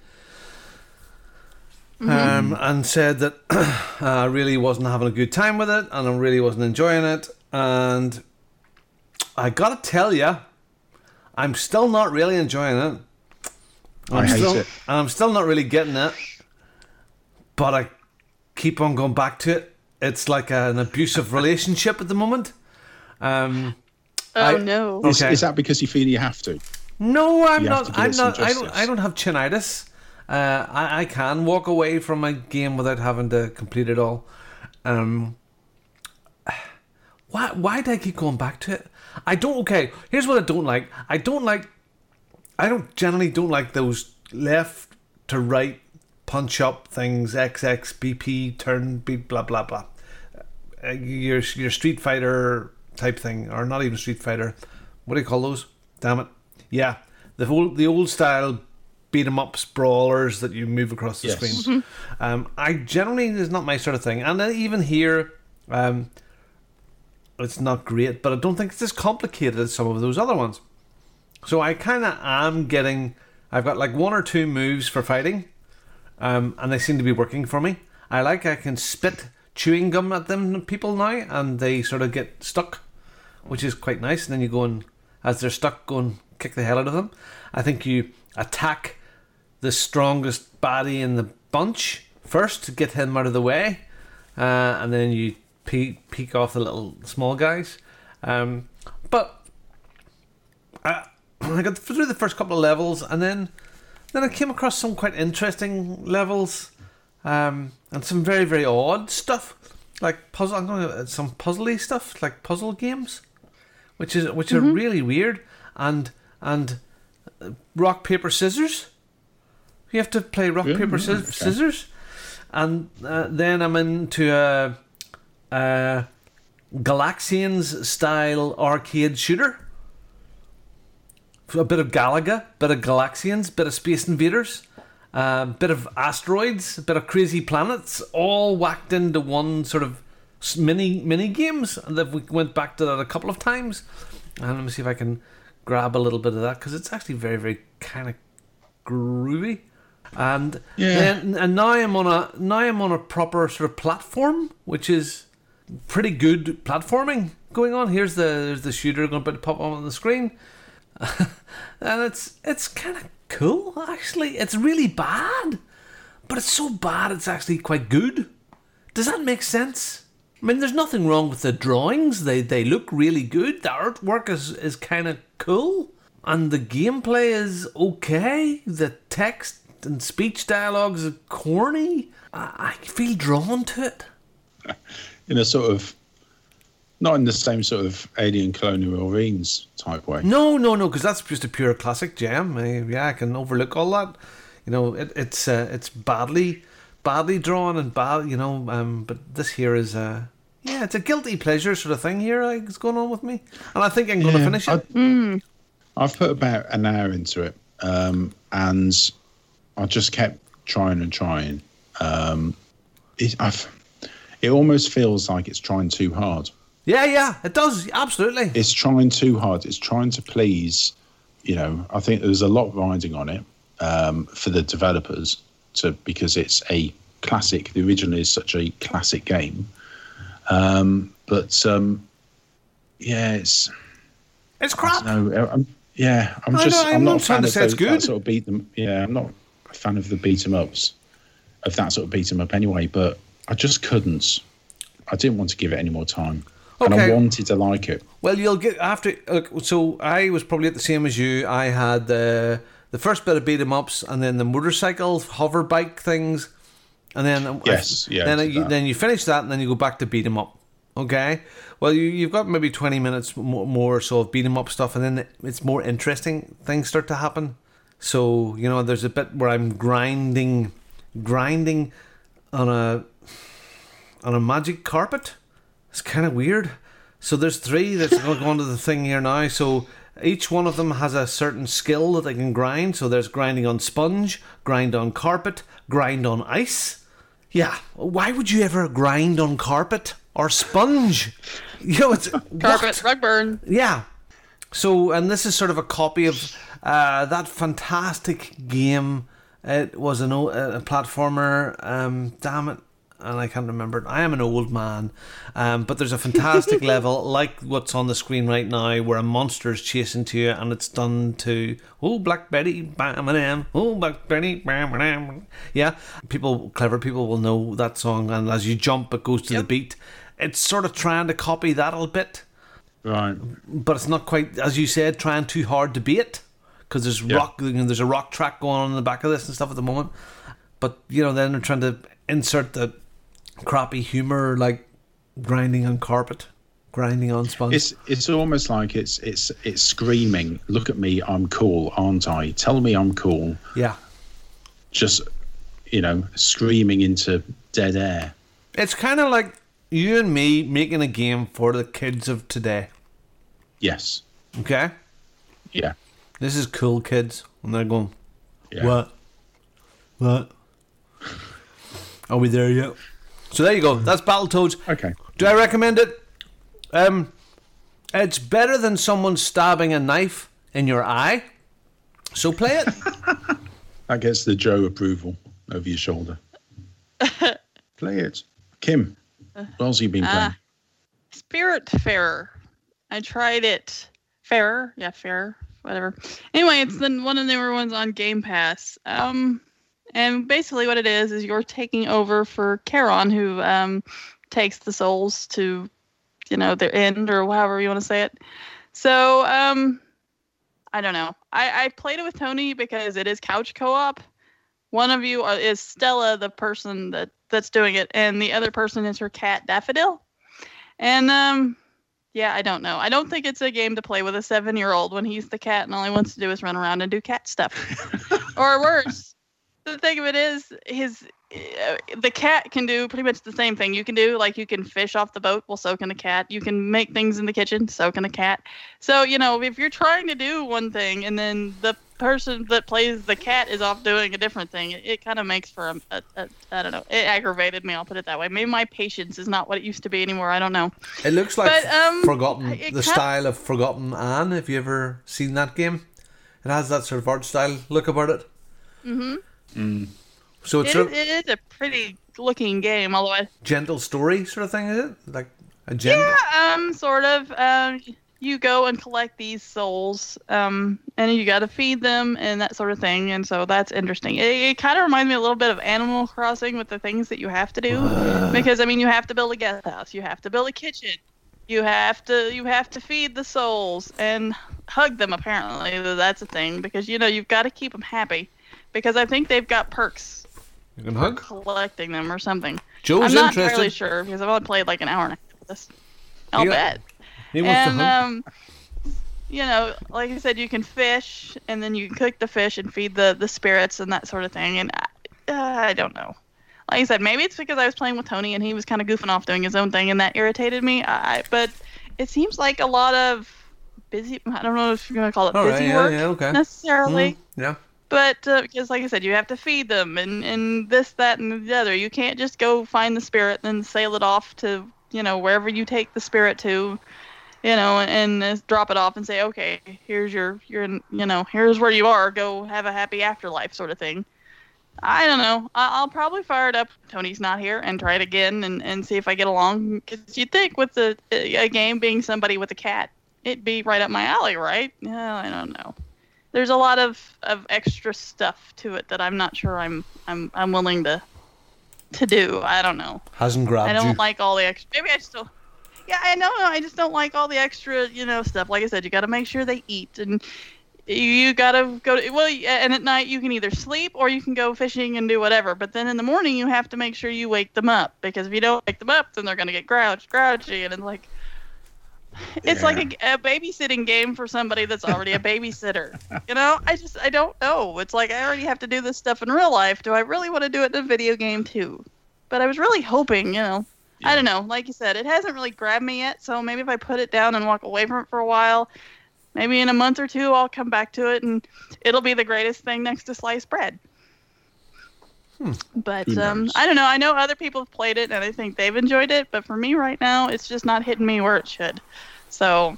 Um, and said that I really wasn't having a good time with it, and I really wasn't enjoying it. And I gotta tell you, I'm still not really enjoying it. I'm I hate still, it. And I'm still not really getting it. But I keep on going back to it. It's like an abusive relationship at the moment. Um, Oh I- no. Is, Okay. is that because you feel you have to? No, I'm You have to not. give I'm it some not. I don't. justice. I don't have chinitis. Uh, I, I can walk away from a game without having to complete it all. Um, why? Why do I keep going back to it? I don't. Okay, here's what I don't like. I don't like. I don't generally don't like those left to right punch up things. X X B P turn beat blah blah blah. Uh, your your Street Fighter type thing, or not even Street Fighter. What do you call those? Damn it! Yeah, the old the old style beat 'em up brawlers that you move across the Yes. screen. Um, I generally is not my sort of thing, and then even here, um, it's not great, but I don't think it's as complicated as some of those other ones. So I kind of am getting. I've got like one or two moves for fighting, um, and they seem to be working for me. I like I can spit chewing gum at them people now, and they sort of get stuck, which is quite nice. And then you go and, as they're stuck, go and kick the hell out of them. I think you attack the strongest baddie in the bunch first to get him out of the way, uh, and then you peek, peek off the little small guys. Um, but I, I got through the first couple of levels, and then then I came across some quite interesting levels, um, and some very very odd stuff, like puzzle. I'm going to some puzzly stuff, like puzzle games, which is which are really weird, and and uh, rock paper scissors. You have to play rock Yeah, paper yeah, scis- okay. scissors, and uh, then I'm into a, a Galaxians style arcade shooter. A bit of Galaga, bit of Galaxians, bit of Space Invaders, a uh, bit of asteroids, a bit of crazy planets, all whacked into one sort of mini mini games. And we went back to that a couple of times. And let me see if I can grab a little bit of that, because it's actually very, very kind of groovy. And Yeah. then, and now I'm on a now I'm on a proper sort of platform, which is pretty good platforming going on. Here's the there's the shooter going to pop on the screen. And it's it's kind of cool, actually. It's really bad, but it's so bad it's actually quite good. Does that make sense? I mean, there's nothing wrong with the drawings. They they look really good. The artwork is, is kind of cool, and the gameplay is okay. The text and speech dialogues are corny. I, I feel drawn to it. In a sort of, not in the same sort of Alien Colonial Marines type way. No, no, no, because that's just a pure classic gem. I, yeah, I can overlook all that. You know, it, it's uh, it's badly, badly drawn and bad. You know, um, but this here is uh, yeah, it's a guilty pleasure sort of thing here. Like, it's going on with me, and I think I'm going to Yeah, finish it. I- Mm. I've put about an hour into it, um, and I just kept trying and trying. Um, it, I've, it almost feels like it's trying too hard. Yeah, yeah, it does, absolutely. It's trying too hard. It's trying to please, you know, I think there's a lot riding on it um, for the developers to because it's a classic. The original is such a classic game. Um, but, um, yeah, it's... It's crap. No, I'm, yeah, I'm I just, know, I'm, I'm not not a trying fan to of say those, it's good. that sort of beat them. Yeah, I'm not a fan of the beat 'em ups, of that sort of beat 'em up anyway, but I just couldn't. I didn't want to give it any more time. And I Okay. wanted to like it. Well, you'll get after. Look, so I was probably at the same as you. I had the the first bit of beat 'em ups, and then the motorcycle hover bike things, and then Yes, yeah, then I did you, that. then you finish that, and then you go back to beat 'em up. Okay. Well, you you've got maybe twenty minutes more, more or so of beat 'em up stuff, and then it's more interesting things start to happen. So you know, there's a bit where I'm grinding, grinding on a on a magic carpet. It's kind of weird. So there's three that's going to go into the thing here now. So each one of them has a certain skill that they can grind. So there's grinding on sponge, grind on carpet, grind on ice. Yeah, why would you ever grind on carpet or sponge? You know, it's Carpet, rug burn. yeah. So, and this is sort of a copy of uh, that fantastic game. It was an o- a platformer. Um, damn it. And I can't remember it. I am an old man. Um, but there's a fantastic level, like what's on the screen right now, where a monster is chasing to you, and it's done to, oh, Black Betty, bam, and am, oh, Black Betty, bam, and am. Yeah, people, clever people will know that song, and as you jump, it goes to Yep. the beat. It's sort of trying to copy that a little bit, Right. but it's not quite, as you said, trying too hard to beat, because there's Yeah. rock, you know, there's a rock track going on in the back of this and stuff at the moment. But you know, then they're trying to insert the crappy humor, like grinding on carpet, grinding on sponge. It's it's almost like it's it's it's screaming, look at me, I'm cool, aren't I? Tell me I'm cool. yeah, Just, you know, screaming into dead air. it's kind of like you and me making a game for the kids of today. Yes. Okay, Yeah. this is cool kids, and they're going, Yeah. what, what? Are we there yet? So there you go. That's Battletoads. Okay. Do I recommend it? Um, it's better than someone stabbing a knife in your eye. So play it. That gets the Joe approval over your shoulder. Play it. Kim, what else have you been playing? Uh, Spiritfarer. I tried it. Fairer? Yeah, Fairer. Whatever. Anyway, it's the one of the newer ones on Game Pass. Um, and basically what it is, is you're taking over for Charon, who um, takes the souls to, you know, their end, or however you want to say it. So, um, I don't know. I, I played it with Tony because it is couch co-op. One of you are, is Stella, the person that, that's doing it, and the other person is her cat, Daffodil. And, um, yeah, I don't know. I don't think it's a game to play with a seven-year-old when he's the cat and all he wants to do is run around and do cat stuff. Or worse. The thing of it is, his uh, the cat can do pretty much the same thing you can do. Like, you can fish off the boat, well, so can the cat. You can make things in the kitchen, so can the cat. So, you know, if you're trying to do one thing and then the person that plays the cat is off doing a different thing, it, it kind of makes for a, a, a, I don't know, it aggravated me, I'll put it that way. Maybe my patience is not what it used to be anymore, I don't know. It looks like but, um, Forgotten, it the ca- style of Forgotten Anne. Have you ever seen that game? It has that sort of art style look about it. Mm-hmm. Mm. So it's It, sort of it is a pretty looking game, although I... gentle story sort of thing, is it? Like a gentle... Yeah, um, sort of. Um, you go and collect these souls, um, and you got to feed them and that sort of thing, and so that's interesting. It, it kind of reminds me a little bit of Animal Crossing with the things that you have to do, because I mean, you have to build a guest house, you have to build a kitchen, you have to you have to feed the souls and hug them. Apparently, that's a thing, because you know you've got to keep them happy, because I think they've got perks. You can hug? Collecting them or something. Joe's I'm not interested. entirely sure, because I've only played like an hour and a half of this. I'll Yeah. bet. He wants and, to hug. um, you know, like I said, you can fish, and then you can cook the fish and feed the, the spirits and that sort of thing. And I, uh, I don't know. Like I said, maybe it's because I was playing with Tony and he was kind of goofing off doing his own thing, and that irritated me. I, but it seems like a lot of busy, I don't know if you're going to call it All right, busy yeah, work yeah, okay. necessarily. Mm, yeah. But uh, because, like I said, you have to feed them and, and this, that, and the other. You can't just go find the spirit and then sail it off to, you know, wherever you take the spirit to, you know, and, and drop it off and say, okay, here's your, your, you know, here's where you are. Go have a happy afterlife sort of thing. I don't know. I- I'll probably fire it up if Tony's not here and try it again and, and see if I get along. Because you'd think with the a game being somebody with a cat, it'd be right up my alley, right? Yeah, I don't know. There's a lot of, of extra stuff to it that I'm not sure I'm I'm I'm willing to to do. I don't know. Hasn't grabbed I don't you. like all the extra. Maybe I still. Yeah, I know. I just don't like all the extra, you know, stuff. Like I said, you got to make sure they eat, and you got to go. To, well, and at night you can either sleep or you can go fishing and do whatever. But then in the morning you have to make sure you wake them up, because if you don't wake them up, then they're gonna get grouchy, grouchy, and it's like. It's Yeah. like a, a babysitting game for somebody that's already a babysitter. You know, I just, I don't know. It's like I already have to do this stuff in real life. Do I really want to do it in a video game too? But I was really hoping, you know, I don't know. Like you said, it hasn't really grabbed me yet. So maybe if I put it down and walk away from it for a while, maybe in a month or two, I'll come back to it and it'll be the greatest thing next to sliced bread. Hmm. But Who um, knows? I don't know. I know other people have played it and I think they've enjoyed it. But for me right now, it's just not hitting me where it should. So,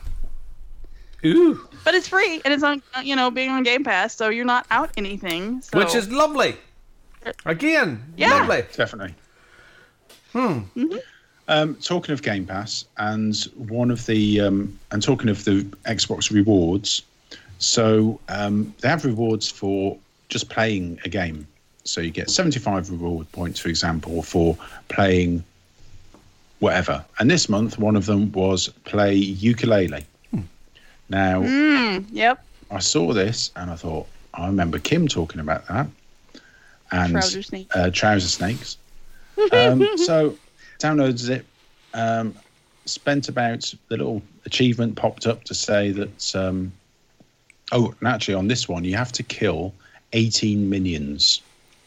Ooh. but it's free and it's on, you know, being on Game Pass, so you're not out anything. So. Which is lovely. Again, Yeah. lovely. Definitely. Hmm. Mm-hmm. Um, talking of Game Pass, and one of the um, and talking of the Xbox rewards, so um, they have rewards for just playing a game. So you get seventy-five reward points, for example, for playing whatever. And this month, one of them was play ukulele. Hmm. Now, Mm, yep. I saw this and I thought, I remember Kim talking about that. And Trouser snake. Uh, trouser snakes. Um, so downloaded it, um, spent about, the little achievement popped up to say that, um, oh, and actually on this one, you have to kill eighteen minions,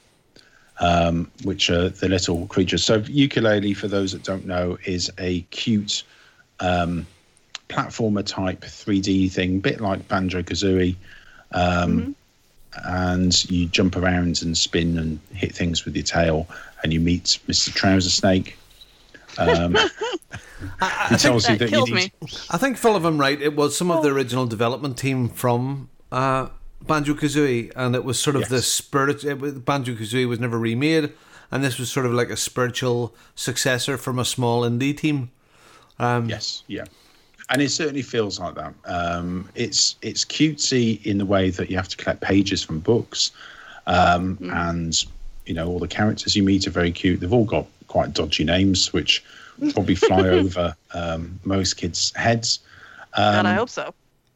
um, which are the little creatures. So ukulele, for those that don't know, is a cute um, platformer type three D thing, bit like Banjo-Kazooie. Um, Mm-hmm. And you jump around and spin and hit things with your tail, and you meet Mister Trouser Snake. Um, he tells you That that you killed need. me. I think Phil, if I'm right, it was some of the original development team from uh, Banjo-Kazooie, and it was sort of Yes. the spirit. It was, Banjo-Kazooie was never remade, and this was sort of like a spiritual successor from a small indie team. Um, Yes, yeah, and it certainly feels like that. Um, it's it's cutesy in the way that you have to collect pages from books, um, Mm. and you know all the characters you meet are very cute. They've all got quite dodgy names, which probably fly over um, most kids' heads. Um, God, I hope so.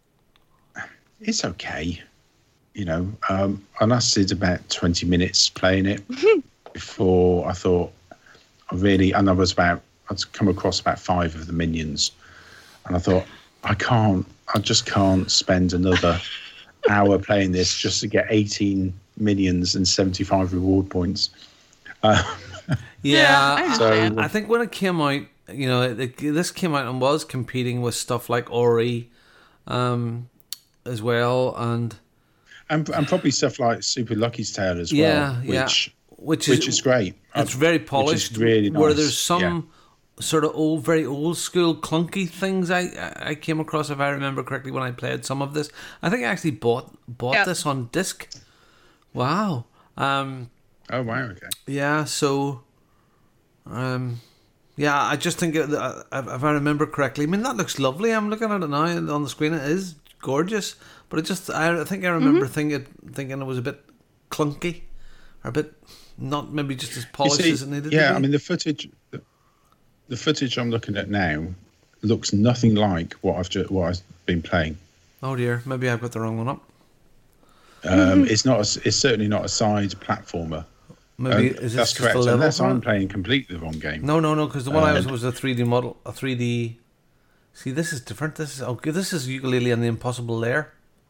It's okay, you know. Um, I lasted about twenty minutes playing it before I thought I really, and I was about, I'd come across about five of the minions, and I thought, I can't, I just can't spend another hour playing this just to get eighteen minions and seventy-five reward points. Uh, Yeah, I so understand. I think when it came out, you know, it, it, this came out and was competing with stuff like Ori, um, as well, and and, and probably stuff like Super Lucky's Tale as yeah, well, yeah, which which which is, is great. It's Uh, very which is polished. really Where nice. there's some Yeah. sort of old, very old school, clunky things I I came across, if I remember correctly, when I played some of this. I think I actually bought bought Yeah. this on disc. Wow. Um, Oh wow, okay. yeah. So. Um, yeah, I just think it, uh, if I remember correctly, I mean that looks lovely. I'm looking at it now on the screen. It is gorgeous, but it just I think I remember Mm-hmm. thinking thinking it was a bit clunky, or a bit not maybe just as You polished see, as it needed yeah, to be. I mean the footage, the, the footage I'm looking at now looks nothing like what I've just, what I've been playing. Oh dear, maybe I've got the wrong one up. Um, it's not. A, it's certainly not a side platformer. Maybe Uh, is this that's just correct. a level? Unless for I'm it? playing completely the wrong game. No, no, no, because the one I was Uh, was a three D model, a three D. See, this is different. This is okay. This is Ukulele and the Impossible Lair.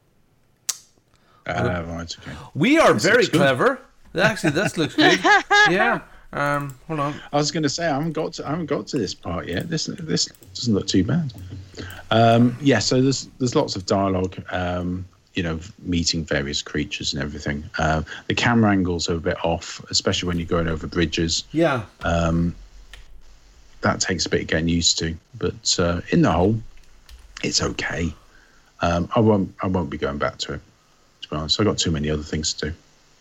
Uh, right. Okay. We are This very looks good. clever. Actually, this looks good. Yeah. Um. Hold on. I was going to say I haven't got to I haven't got to this part yet. This this doesn't look too bad. Um, yeah. So there's there's lots of dialogue. Um, you know, meeting various creatures and everything. Uh, the camera angles are a bit off, especially when you're going over bridges. Yeah. Um, that takes a bit of getting used to, but uh, in the whole, it's okay. Um, I won't I won't be going back to it. To be honest, I've got too many other things to do.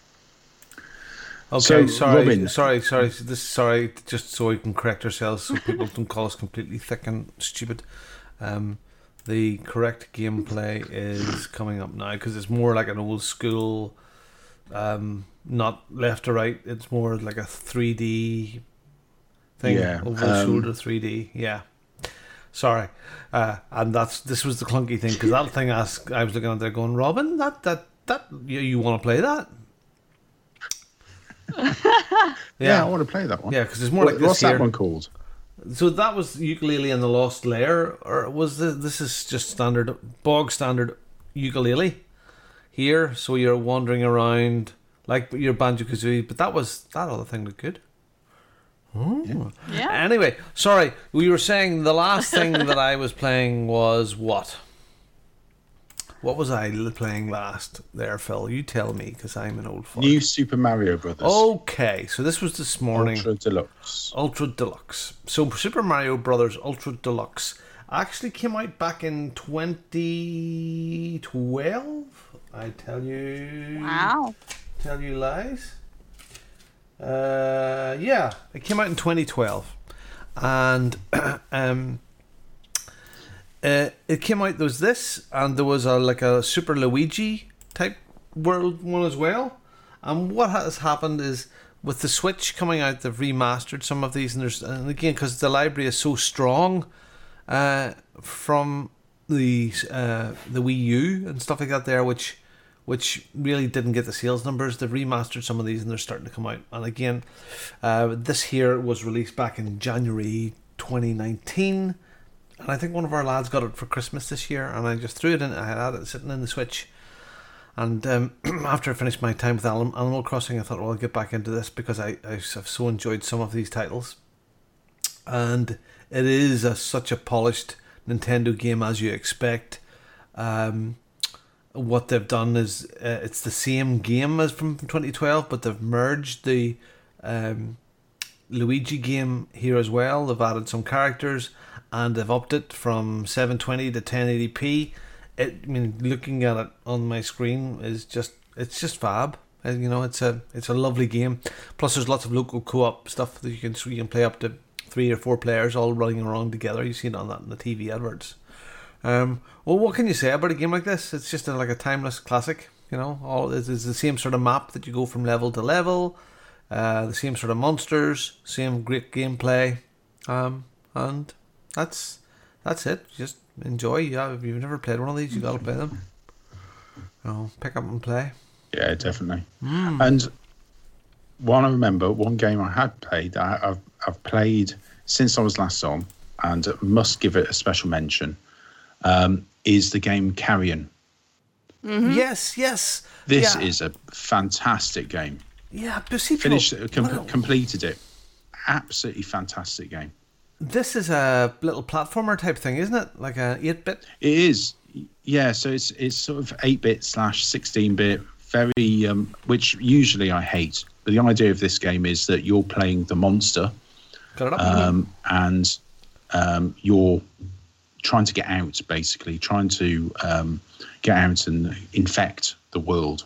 Okay, So, sorry, Robin- sorry, sorry. This sorry, just so we can correct ourselves, so people don't call us completely thick and stupid. Um, the correct gameplay is coming up now because it's more like an old school, um, not left to right. It's more like a three D thing, Yeah, over the um, shoulder three D. Yeah. Sorry, uh, and that's this was the clunky thing because that thing I was, I was looking at there going, Robin, that that that you, you want to play that? Yeah, I want to play that one. Yeah, because it's more What- like this what's here. that one called? So that was Ukulele and the Lost Lair, or was this, this is just standard, bog standard Ukulele here? So you're wandering around like your Banjo-Kazooie, but that was, that other thing looked good. Oh. Yeah. Anyway, sorry, we were saying the last thing that I was playing was what? What was I l- playing last there, Phil? You tell me, because I'm an old fuck. New Super Mario Brothers. Okay, so this was this morning. Ultra Deluxe. Ultra Deluxe. So Super Mario Brothers Ultra Deluxe actually came out back in twenty twelve. I tell you. Wow. Tell you lies. Uh, yeah, it came out in twenty twelve, and um, uh, it came out. There was this, and there was a like a Super Luigi type world one as well. And what has happened is with the Switch coming out, they've remastered some of these, and there's and again because the library is so strong uh, from the uh, the Wii U and stuff like that there, which. which really didn't get the sales numbers. They've remastered some of these and they're starting to come out. And again, uh, this here was released back in January twenty nineteen. And I think one of our lads got it for Christmas this year. And I just threw it in. I had it sitting in the Switch. And um, after I finished my time with Animal Crossing, I thought, well, I'll get back into this because I, I've so enjoyed some of these titles. And it is a, such a polished Nintendo game as you expect. Um... What they've done is uh, it's the same game as from twenty twelve, but they've merged the um, Luigi game here as well. They've added some characters and they've upped it from seven twenty to ten eighty p. It, I mean, looking at it on my screen is just it's just fab. Uh, you know, it's a it's a lovely game. Plus, there's lots of local co-op stuff that you can so you can play up to three or four players all running around together. You see it on that in the T V adverts. Um, well, what can you say about a game like this? It's just a, like a timeless classic, you know. All it's, it's the same sort of map that you go from level to level, uh, the same sort of monsters, same great gameplay, um, and that's that's it. Just enjoy. Yeah, if you've never played one of these, you got to play them. You know, pick up and play. Yeah, definitely. Mm. And one I remember, one game I had played, I, I've I've played since I was last on, and must give it a special mention. Um, is the game Carrion. Mm-hmm. Yes, yes. This yeah. is a fantastic game. Yeah, but see, finished, people, com- well, completed it. Absolutely fantastic game. This is a little platformer type thing, isn't it? Like a eight-bit. It is, yeah. So it's it's sort of eight-bit slash sixteen-bit, very um, which usually I hate. But the idea of this game is that you're playing the monster, Got it up. um, and um, you're trying to get out, basically trying to um, get out and infect the world.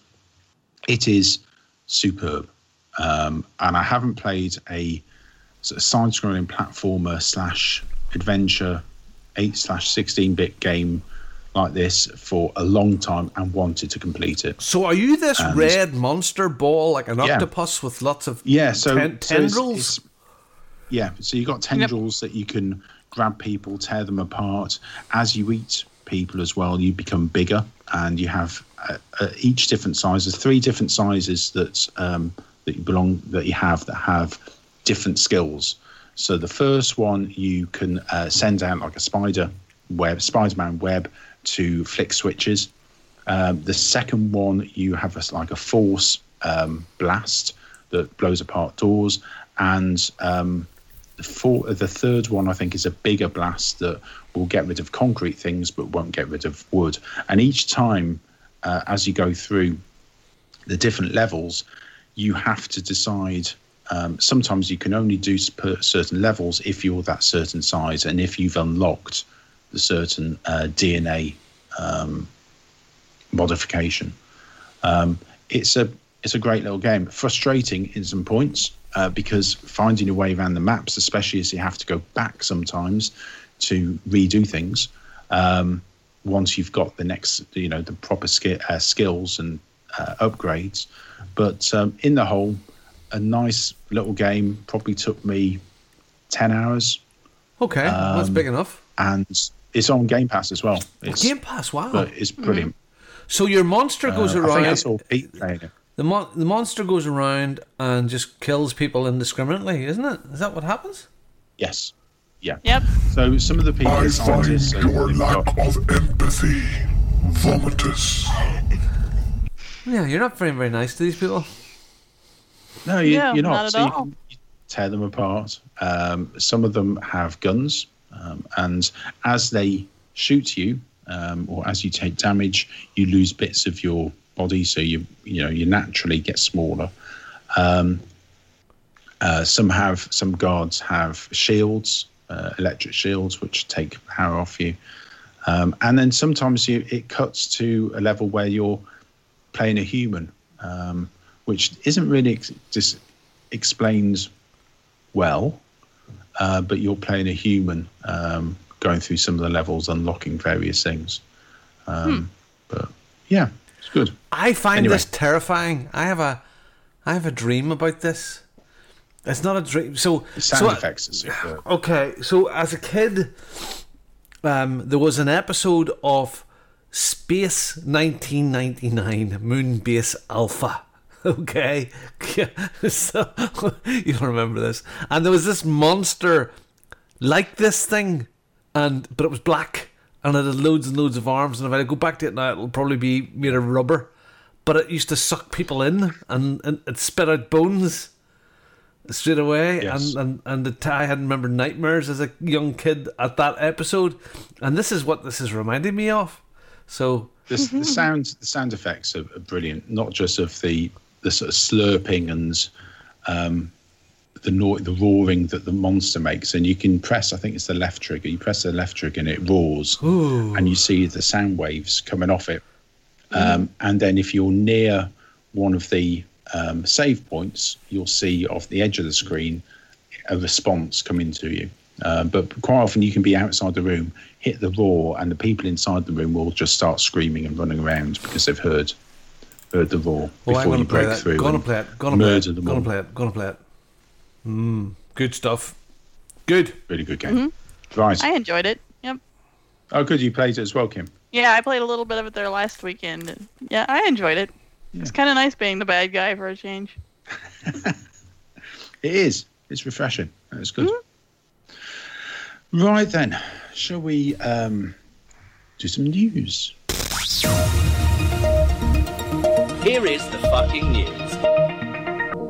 It is superb, um, and I haven't played a sort of side-scrolling platformer slash adventure eight slash sixteen-bit game like this for a long time and wanted to complete it. So are you this And- red monster ball, like an Yeah. octopus with lots of Yeah, so, ten- so it's- tendrils? it's- yeah, so you've got tendrils that you can grab people, tear them apart. As you eat people as well, you become bigger, and you have uh, uh, each different sizes, three different sizes that um, that you belong that you have that have different skills. So the first one, you can uh, send out like a spider web, Spider-Man web to flick switches. Um, the second one, you have a, like a force um, blast that blows apart doors, and um, the, four, the third one, I think, is a bigger blast that will get rid of concrete things but won't get rid of wood. And each time, uh, as you go through the different levels, you have to decide. Um, sometimes you can only do sp- certain levels if you're that certain size, and if you've unlocked the certain uh, D N A um, modification. Um, it's a it's a great little game. Frustrating in some points uh, because finding your way around the maps, especially as you have to go back sometimes to redo things. Um, once you've got the next, you know, the proper sk- uh, skills and uh, upgrades, but um, in the whole, a nice little game. Probably took me ten hours. Okay, um, that's big enough. And it's on Game Pass as well. It's, Game Pass, wow. But it's brilliant. So your monster goes uh, around. I think that's all Pete playing it. The, mon- the monster goes around and just kills people indiscriminately, isn't it? Is that what happens? Yes. Yeah. Yep. So some of the people, I scientists, find your lack got, of empathy vomitous. Yeah, you're not very, very nice to these people. No, you, No, you're not. not at so you all. can you tear them apart. Um, some of them have guns, um, and as they shoot you, um, or as you take damage, you lose bits of your body. So you you know you naturally get smaller. Um, uh, some have some guards have shields, uh, electric shields, which take power off you. Um, and then sometimes you, it cuts to a level where you're playing a human. Um, which isn't really ex- just explained well, uh, but you're playing a human, um, going through some of the levels, unlocking various things. Um, hmm. But yeah, it's good. I find Anyway. this terrifying. I have a, I have a dream about this. It's not a dream. So The sound so, effects are superb. Okay, so as a kid, um, there was an episode of Space nineteen ninety-nine Moonbase Alpha. Okay, so you don't remember this, and there was this monster like this thing, and but it was black, and it had loads and loads of arms. And if I go back to it now, it'll probably be made of rubber, but it used to suck people in, and, and it spit out bones straight away. Yes. And and and the t- I had remembered nightmares as a young kid at that episode, and this is what this is reminding me of. So The, the sound, the sound effects are, are brilliant. Not just of the the sort of slurping and um, the no- the roaring that the monster makes, and you can press. I think it's the left trigger. You press the left trigger and it roars, Ooh. and you see the sound waves coming off it. Um, and then if you're near one of the um, save points, you'll see off the edge of the screen a response coming to you. Uh, but quite often you can be outside the room, hit the roar, and the people inside the room will just start screaming and running around because they've heard heard the roar Oh, I'm before gonna you play break that. through. Gonna and play it. Gonna play murder it. them Gonna all. play it. Gonna play it. Mm, good stuff. Good. Really good game. Right. I enjoyed it. Yep. Oh, good. You played it as well, Kim. Yeah, I played a little bit of it there last weekend. And yeah, I enjoyed it. It's kind of nice being the bad guy for a change. It is. It's refreshing. It's good. Right then, shall we um, do some news? Here is the fucking news.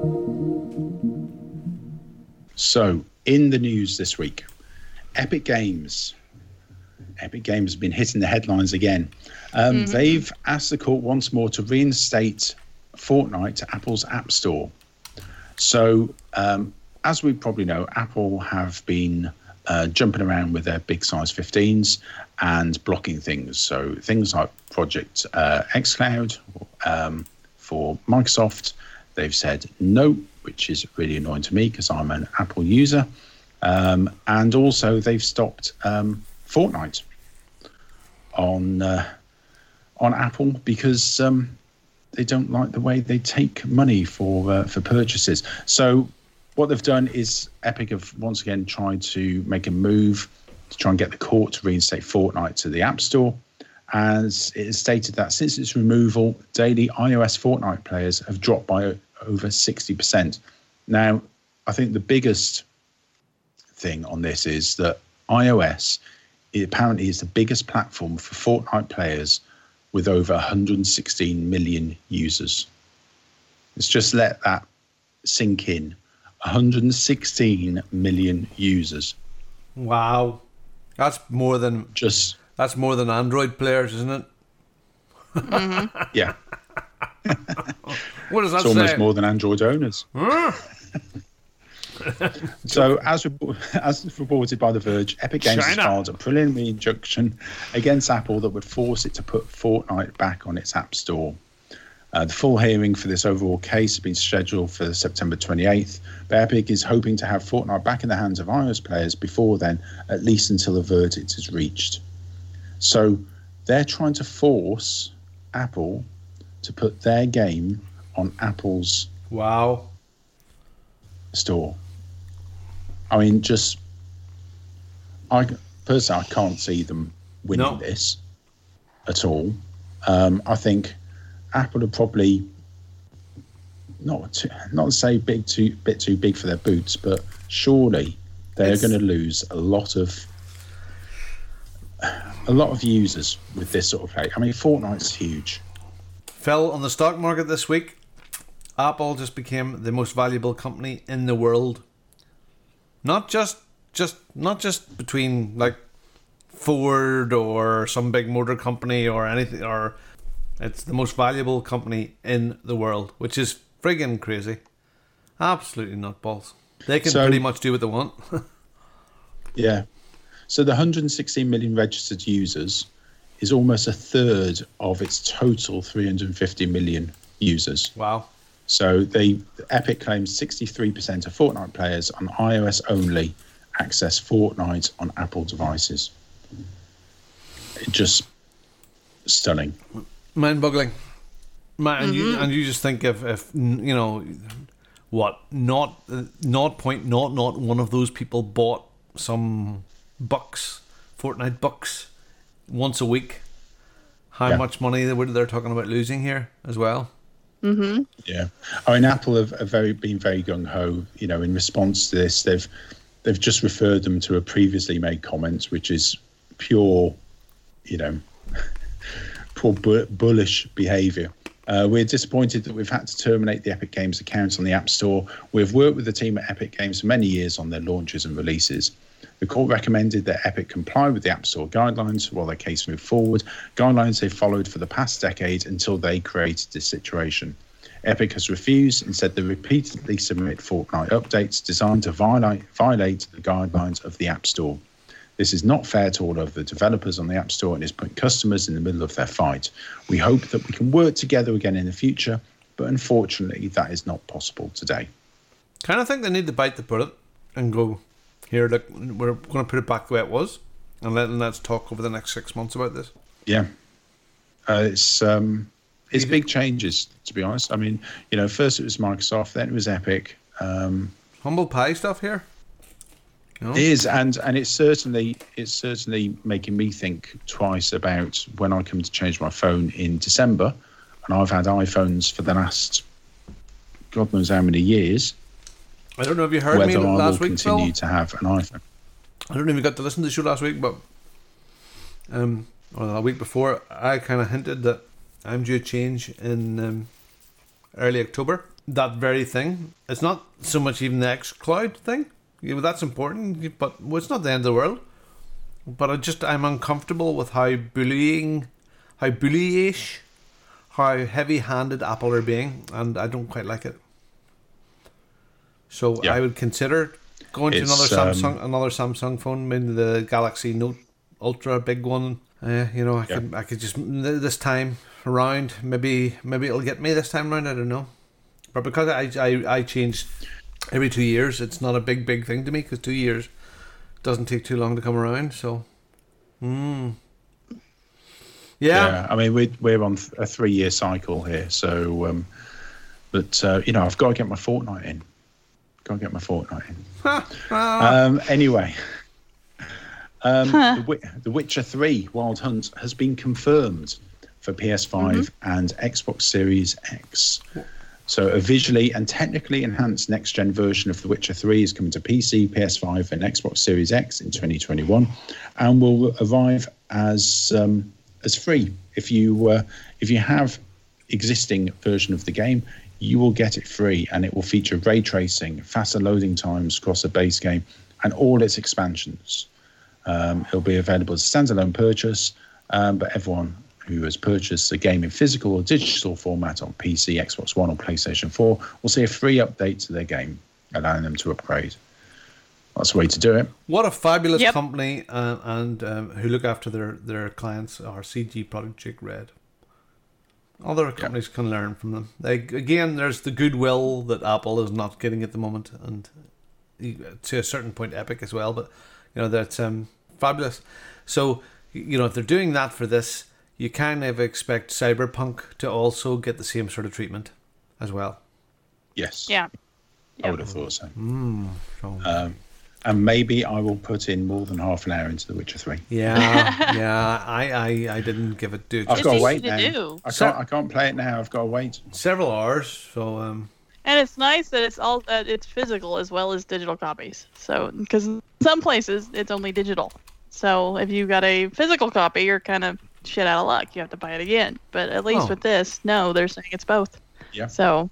So, in the news this week, Epic Games. Epic Games has been hitting the headlines again. Um, mm-hmm. They've asked the court once more to reinstate Fortnite to Apple's App Store. So, um, as we probably know, Apple have been uh, jumping around with their big size fifteens and blocking things. So, things like Project uh, xCloud um, for Microsoft, they've said no, which is really annoying to me because I'm an Apple user. Um, and also, they've stopped um, Fortnite on uh, on Apple because um, they don't like the way they take money for uh, for purchases. So what they've done is Epic have once again tried to make a move to try and get the court to reinstate Fortnite to the App Store. As it is stated that since its removal, daily iOS Fortnite players have dropped by over sixty percent. Now, I think the biggest thing on this is that iOS it apparently is the biggest platform for Fortnite players with over one hundred sixteen million users. Let's just let that sink in. one hundred sixteen million users. Wow. That's more than just that's more than Android players, isn't it? Mm-hmm. Yeah. What does that it's say? Almost more than Android owners. So, as, as reported by The Verge, Epic Games China. has filed a preliminary injunction against Apple that would force it to put Fortnite back on its App Store. Uh, the full hearing for this overall case has been scheduled for September twenty-eighth, but Epic is hoping to have Fortnite back in the hands of iOS players before then, at least until a verdict is reached. So, they're trying to force Apple to put their game on Apple's wow store. I mean, just I personally, I can't see them winning no. this at all. Um, I think Apple are probably not too, not to say big too bit too big for their boots, but surely they it's, are going to lose a lot of a lot of users with this sort of play. I mean, Fortnite's huge. Fell on the stock market this week. Apple just became the most valuable company in the world. Not just, just, not just between like Ford or some big motor company or anything, or it's the most valuable company in the world, which is friggin' crazy. Absolutely nutballs. They can so, pretty much do what they want. Yeah. So the one hundred sixteen million registered users is almost a third of its total three hundred fifty million users. Wow. So they Epic claims sixty-three percent of Fortnite players on iOS only access Fortnite on Apple devices. It just stunning. Mind-boggling. Man, and, mm-hmm. you, and you just think if, if you know, what, not not point not not one of those people bought some bucks, Fortnite bucks, once a week, how yeah. much money they were they're talking about losing here as well. Mm-hmm. Yeah, I mean, Apple have, have very been very gung ho. You know, in response to this, they've they've just referred them to a previously made comment, which is pure, you know, poor bu- bullish behaviour. Uh, we're disappointed that we've had to terminate the Epic Games account on the App Store. We've worked with the team at Epic Games for many years on their launches and releases. The court recommended that Epic comply with the App Store guidelines while their case moved forward, guidelines they followed for the past decade until they created this situation. Epic has refused and said they repeatedly submit Fortnite updates designed to violate, violate the guidelines of the App Store. This is not fair to all of the developers on the App Store and is putting customers in the middle of their fight. We hope that we can work together again in the future, but unfortunately that is not possible today. Kind of think they need to bite the bullet and go, here, look, we're going to put it back the way it was, and let, let's talk over the next six months about this. Yeah. Uh, it's um, it's big changes, to be honest. I mean, you know, first it was Microsoft, then it was Epic. Um, Humble pie stuff here. You know? It is, and, and it's certainly it's certainly making me think twice about when I come to change my phone in December, and I've had iPhones for the last God knows how many years. I don't know if you heard me last week, Phil. Whether I will continue to have an iPhone. I don't know if you got to listen to the show last week, but um, or the week before, I kind of hinted that I'm due a change in um, early October. That very thing. It's not so much even the xCloud thing. Yeah, well, that's important, but well, it's not the end of the world. But I just I'm uncomfortable with how bullying, how bullyish, how heavy-handed Apple are being, and I don't quite like it. So yeah. I would consider going to It's, another Samsung, um, another Samsung phone, maybe the Galaxy Note Ultra, big one. Uh, you know, I Yeah. could I could just this time around, maybe maybe it'll get me this time around. I don't know, but because I I I changed every two years, it's not a big big thing to me because two years doesn't take too long to come around. So, mm. yeah. Yeah, I mean we're we're on th- a three year cycle here, so um, but uh, you know I've got to get my fortnight in. Got to get my fortnight in. um, anyway, um, Huh. the, Wi- the Witcher three Wild Hunt has been confirmed for P S five and Xbox Series X. So a visually and technically enhanced next-gen version of The Witcher three is coming to P C, P S five and Xbox Series X in twenty twenty-one and will arrive as um, as free. If you uh, if you have existing version of the game, you will get it free, and it will feature ray tracing, faster loading times across the base game, and all its expansions. Um, it'll be available as a standalone purchase, um, but everyone who has purchased the game in physical or digital format on P C, Xbox One, or PlayStation four will see a free update to their game, allowing them to upgrade. That's the way to do it. What a fabulous Yep. company, uh, and um, who look after their, their clients are C G Projekt Red. Other companies can learn from them. They, again, there's the goodwill that Apple is not getting at the moment, and to a certain point, Epic as well. But you know that's um, fabulous. So you know if they're doing that for this, you kind of expect Cyberpunk to also get the same sort of treatment as well. Yes. Yeah. I would have thought so. Mm, so. Um, and maybe I will put in more than half an hour into The Witcher three. Yeah, yeah. I, I, I didn't give it due. I've got to easy wait to now. do. I So- can't. I can't play it now. I've got to wait. Several hours. So um, And it's nice that it's all that it's physical as well as digital copies. So, because in some places it's only digital. So if you got a physical copy, you're kind of shit out of luck. You have to buy it again. But at least Oh. with this, no, they're saying it's both. Yeah. So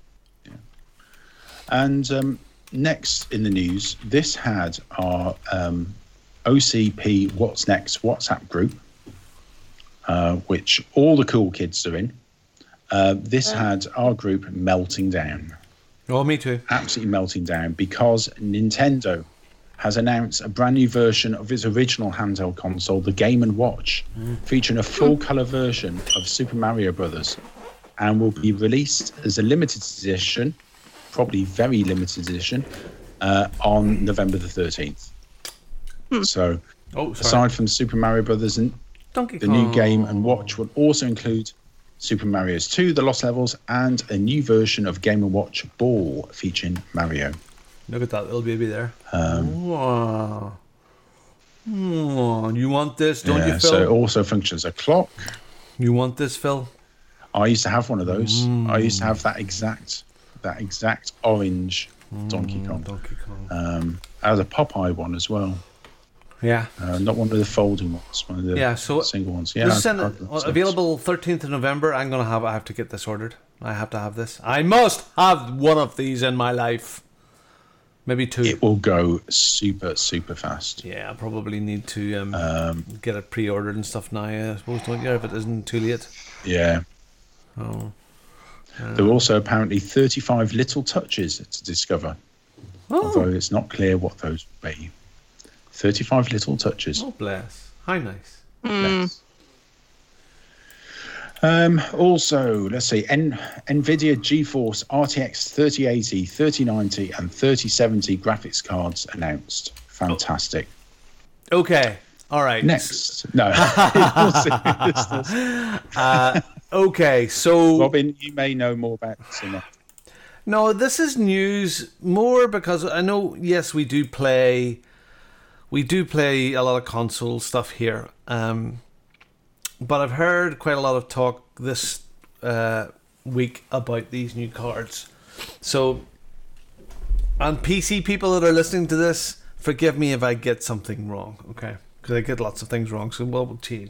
And um, next in the news, this had our um, O C P What's Next WhatsApp group, uh, which all the cool kids are in. Uh, this had our group melting down. oh, me too. Absolutely melting down because Nintendo has announced a brand new version of its original handheld console, the Game and Watch, featuring a full color version of Super Mario Brothers, and will be released as a limited edition, probably very limited edition, uh, on November the thirteenth. So, Oh, sorry. aside from Super Mario Brothers, and Donkey the new Kong. Game and Watch will also include Super Mario's two, The Lost Levels, and a new version of Game and Watch Ball featuring Mario. Look at that little baby there. Um, Wow. Oh, you want this, don't yeah, you, Phil? so it also functions as a clock. You want this, Phil? I used to have one of those. Mm. I used to have that exact, that exact orange Donkey Kong. Donkey Kong. Um, I had a Popeye one as well. Yeah. Uh, not one of the folding ones, one of the Yeah, so single ones. Yeah, this is I've an- got them. well, So available thirteenth of November. I'm gonna have. I have to get this ordered. I have to have this. I must have one of these in my life. Maybe two. It will go super, super fast. Yeah, I probably need to um, Um, get it pre-ordered and stuff now. I suppose, don't you? If it isn't too late. yeah. Oh. There are also apparently thirty-five little touches to discover, Oh. although it's not clear what those will be. thirty-five little touches. Oh, bless. How nice. Yes. Um, also, let's see, N- NVIDIA GeForce R T X thirty eighty, thirty ninety, and thirty seventy graphics cards announced. Fantastic. Okay. All right. Next. No. uh, okay, so... Robin, you may know more about this than that. No, this is news more because I know, yes, we do play... We do play a lot of console stuff here. Um, but I've heard quite a lot of talk this uh, week about these new cards. So, and P C people that are listening to this, forgive me if I get something wrong, okay? Because I get lots of things wrong, so we'll change.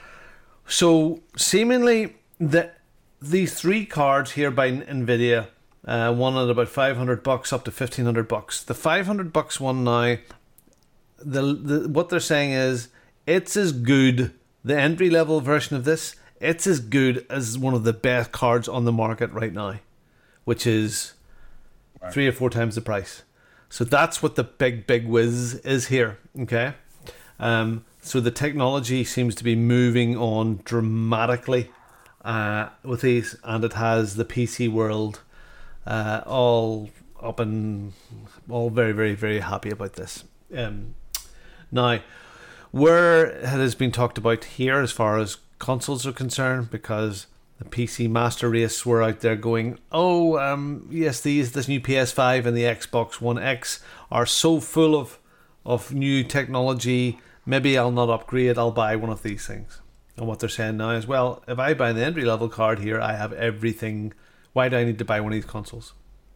So, seemingly, the, these three cards here by NVIDIA Uh, one at about five hundred bucks up to fifteen hundred bucks. The five hundred bucks one now, the, the what they're saying is it's as good, the entry level version of this, it's as good as one of the best cards on the market right now, which is right. three or four times the price. So that's what the big, big whiz is here, okay? Um, so the technology seems to be moving on dramatically uh, with these, and it has the P C world uh, all up and all very, very, very happy about this. Um, now, where it has been talked about here as far as consoles are concerned, because the P C Master Race were out there going, oh, um, yes, these this new P S five and the Xbox One X are so full of of new technology, maybe I'll not upgrade, I'll buy one of these things. And what they're saying now is, well, if I buy the entry level card here, I have everything. Why do I need to buy one of these consoles?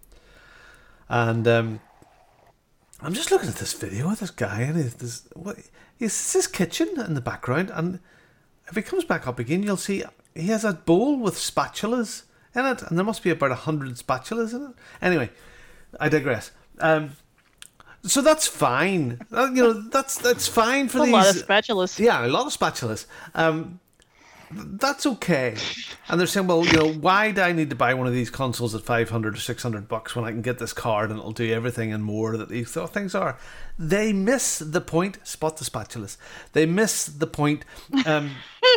And um, I'm just looking at this video of this guy, and he's this what is his kitchen in the background, and if he comes back up again, you'll see he has a bowl with spatulas in it, and there must be about a hundred spatulas in it. Anyway, I digress. Um, so that's fine. Uh, you know, that's that's fine for a these. A lot of spatulas. Yeah, a lot of spatulas. Um, that's okay. And they're saying, well, you know, why do I need to buy one of these consoles at five hundred or six hundred bucks when I can get this card and it'll do everything and more that these things are? They miss the point. Spot the spatulas. They miss the point. Um,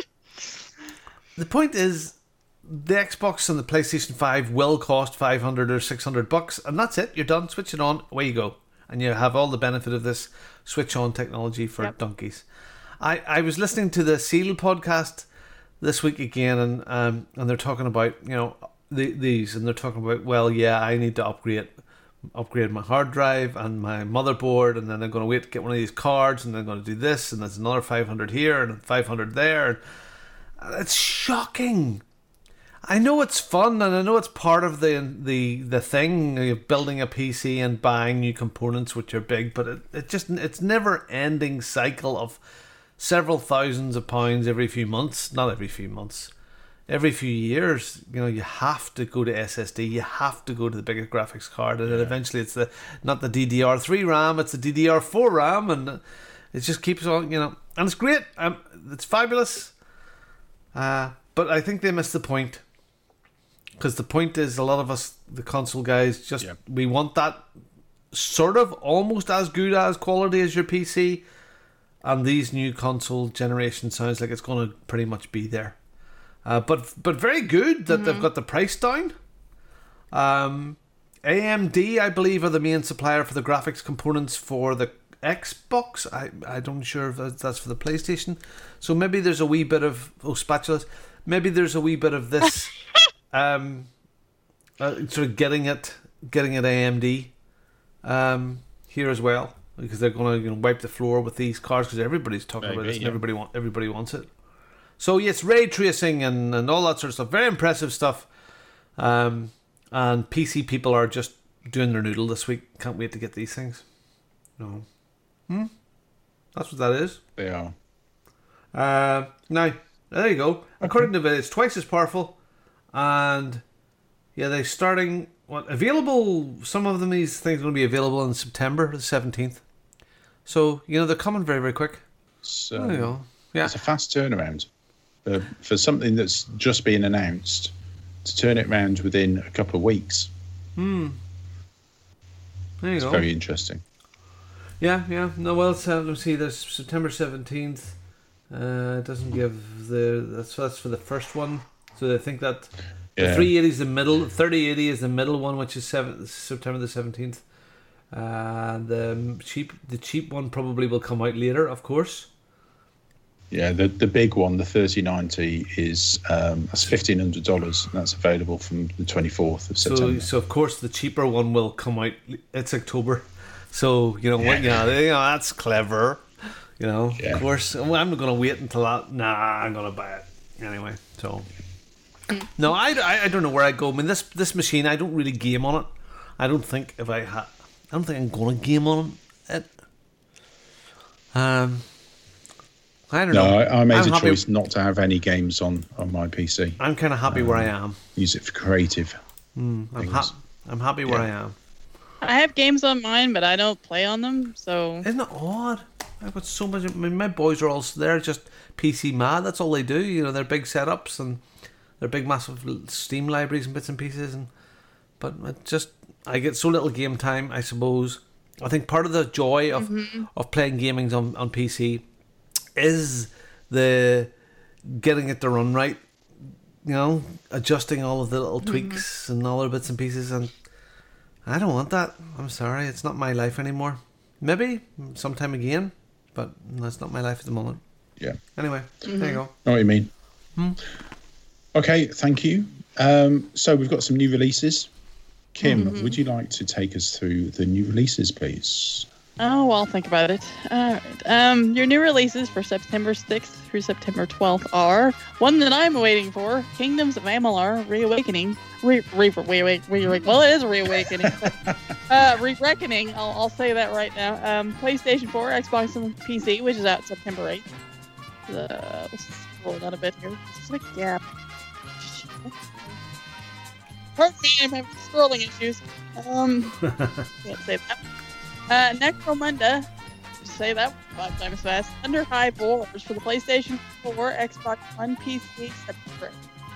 the point is, the Xbox and the PlayStation five will cost five hundred or six hundred bucks, and that's it. You're done. Switch it on. Away you go. And you have all the benefit of this switch-on technology for yep. donkeys. I, I was listening to the Seal podcast this week again, and um, and they're talking about, you know, the, these, and they're talking about, well, yeah, I need to upgrade upgrade my hard drive and my motherboard, and then I'm going to wait to get one of these cards, and then I'm going to do this, and there's another five hundred here and five hundred there. And it's shocking. I know it's fun, and I know it's part of the the the thing of building a P C and buying new components, which are big, but it, it just it's never ending cycle of several thousands of pounds every few months. Not every few months, every few years. You know, you have to go to S S D, you have to go to the bigger graphics card, and yeah. then eventually it's the not the D D R three RAM, it's the D D R four RAM, and it just keeps on. You know, and it's great. Um, it's fabulous. Uh, but I think they missed the point. Because the point is, a lot of us, the console guys, just yep. we want that sort of almost as good as quality as your P C, and these new console generation sounds like it's going to pretty much be there. Uh, but but very good that mm-hmm. they've got the price down. Um, A M D, I believe, are the main supplier for the graphics components for the Xbox. I I don't sure if that's for the PlayStation. So maybe there's a wee bit of oh spatulas. Maybe there's a wee bit of this. Um, uh, sort of getting it, getting it A M D um, here as well, because they're going to you know, wipe the floor with these cars, because everybody's talking Maybe, about this, yeah. and everybody want everybody wants it. So yes, ray tracing and, and all that sort of stuff, very impressive stuff. Um, and P C people are just doing their noodle this week. Can't wait to get these things. No, hmm, that's what that is. They are. Uh, now there you go. Okay. According to it, it's twice as powerful. And yeah, they're starting what available. Some of them, these things are going to be available on September the seventeenth. So you know they're coming very, very quick. So there you go. Yeah, it's a fast turnaround for, for something that's just been announced to turn it around within a couple of weeks. Hmm. There you it's go. Very interesting. Yeah, yeah. No, well, let's, uh, let's see. There's September seventeenth. Uh, it doesn't give the that's that's for the first one. So they think that yeah. the three eighty is the middle, the thirty eighty is the middle one, which is seven, September the seventeenth. Uh, the cheap, the cheap one probably will come out later, of course. Yeah, the the big one, the thirty ninety, is um, that's fifteen hundred dollars, and that's available from the twenty fourth of September. So, so of course, the cheaper one will come out. It's October, so you know what? Yeah. You know, you know that's clever. You know, yeah. of course, well, I'm not going to wait until that. Nah, I'm going to buy it anyway. So. No, I, I, I don't know where I go. I mean, this this machine, I don't really game on it. I don't think if I ha- I don't think I'm going to game on it. Um, I don't no, know. No, I, I made I'm a happy. choice not to have any games on, on my P C. I'm kind of happy um, where I am. Use it for creative. Mm, I'm, ha- I'm happy where Yeah. I am. I have games on mine, but I don't play on them, so... Isn't it odd? I've got so much. I mean, my boys are all they're just P C mad. That's all they do. You know, they're big setups and they're big, massive Steam libraries and bits and pieces. And but it just I get so little game time. I suppose. I think part of the joy of Mm-hmm. of playing gaming on on P C is the getting it to run right. You know, adjusting all of the little tweaks and all the bits and pieces. And I don't want that. I'm sorry, it's not my life anymore. Maybe sometime again, but that's not my life at the moment. Yeah. Anyway, there you go. Know what you mean. Okay, thank you. Um, so we've got some new releases. Kim, would you like to take us through the new releases, please? Oh, well, think about it. All right. Um, your new releases for September sixth through September twelfth are one that I'm waiting for: Kingdoms of Amalur: Reawakening. Re, re, re, re, re, re, well, it is Reawakening. but, uh, Re-Reckoning. I'll, I'll say that right now. Um, PlayStation four, Xbox, and P C, which is out September eighth. Uh, let's scroll down a bit here. Just a gap. Pardon me, I'm having scrolling issues. Um, can't say that. Uh, Necromunda, just say that five times fast. Under High Wars for the PlayStation four, Xbox One, P C, September.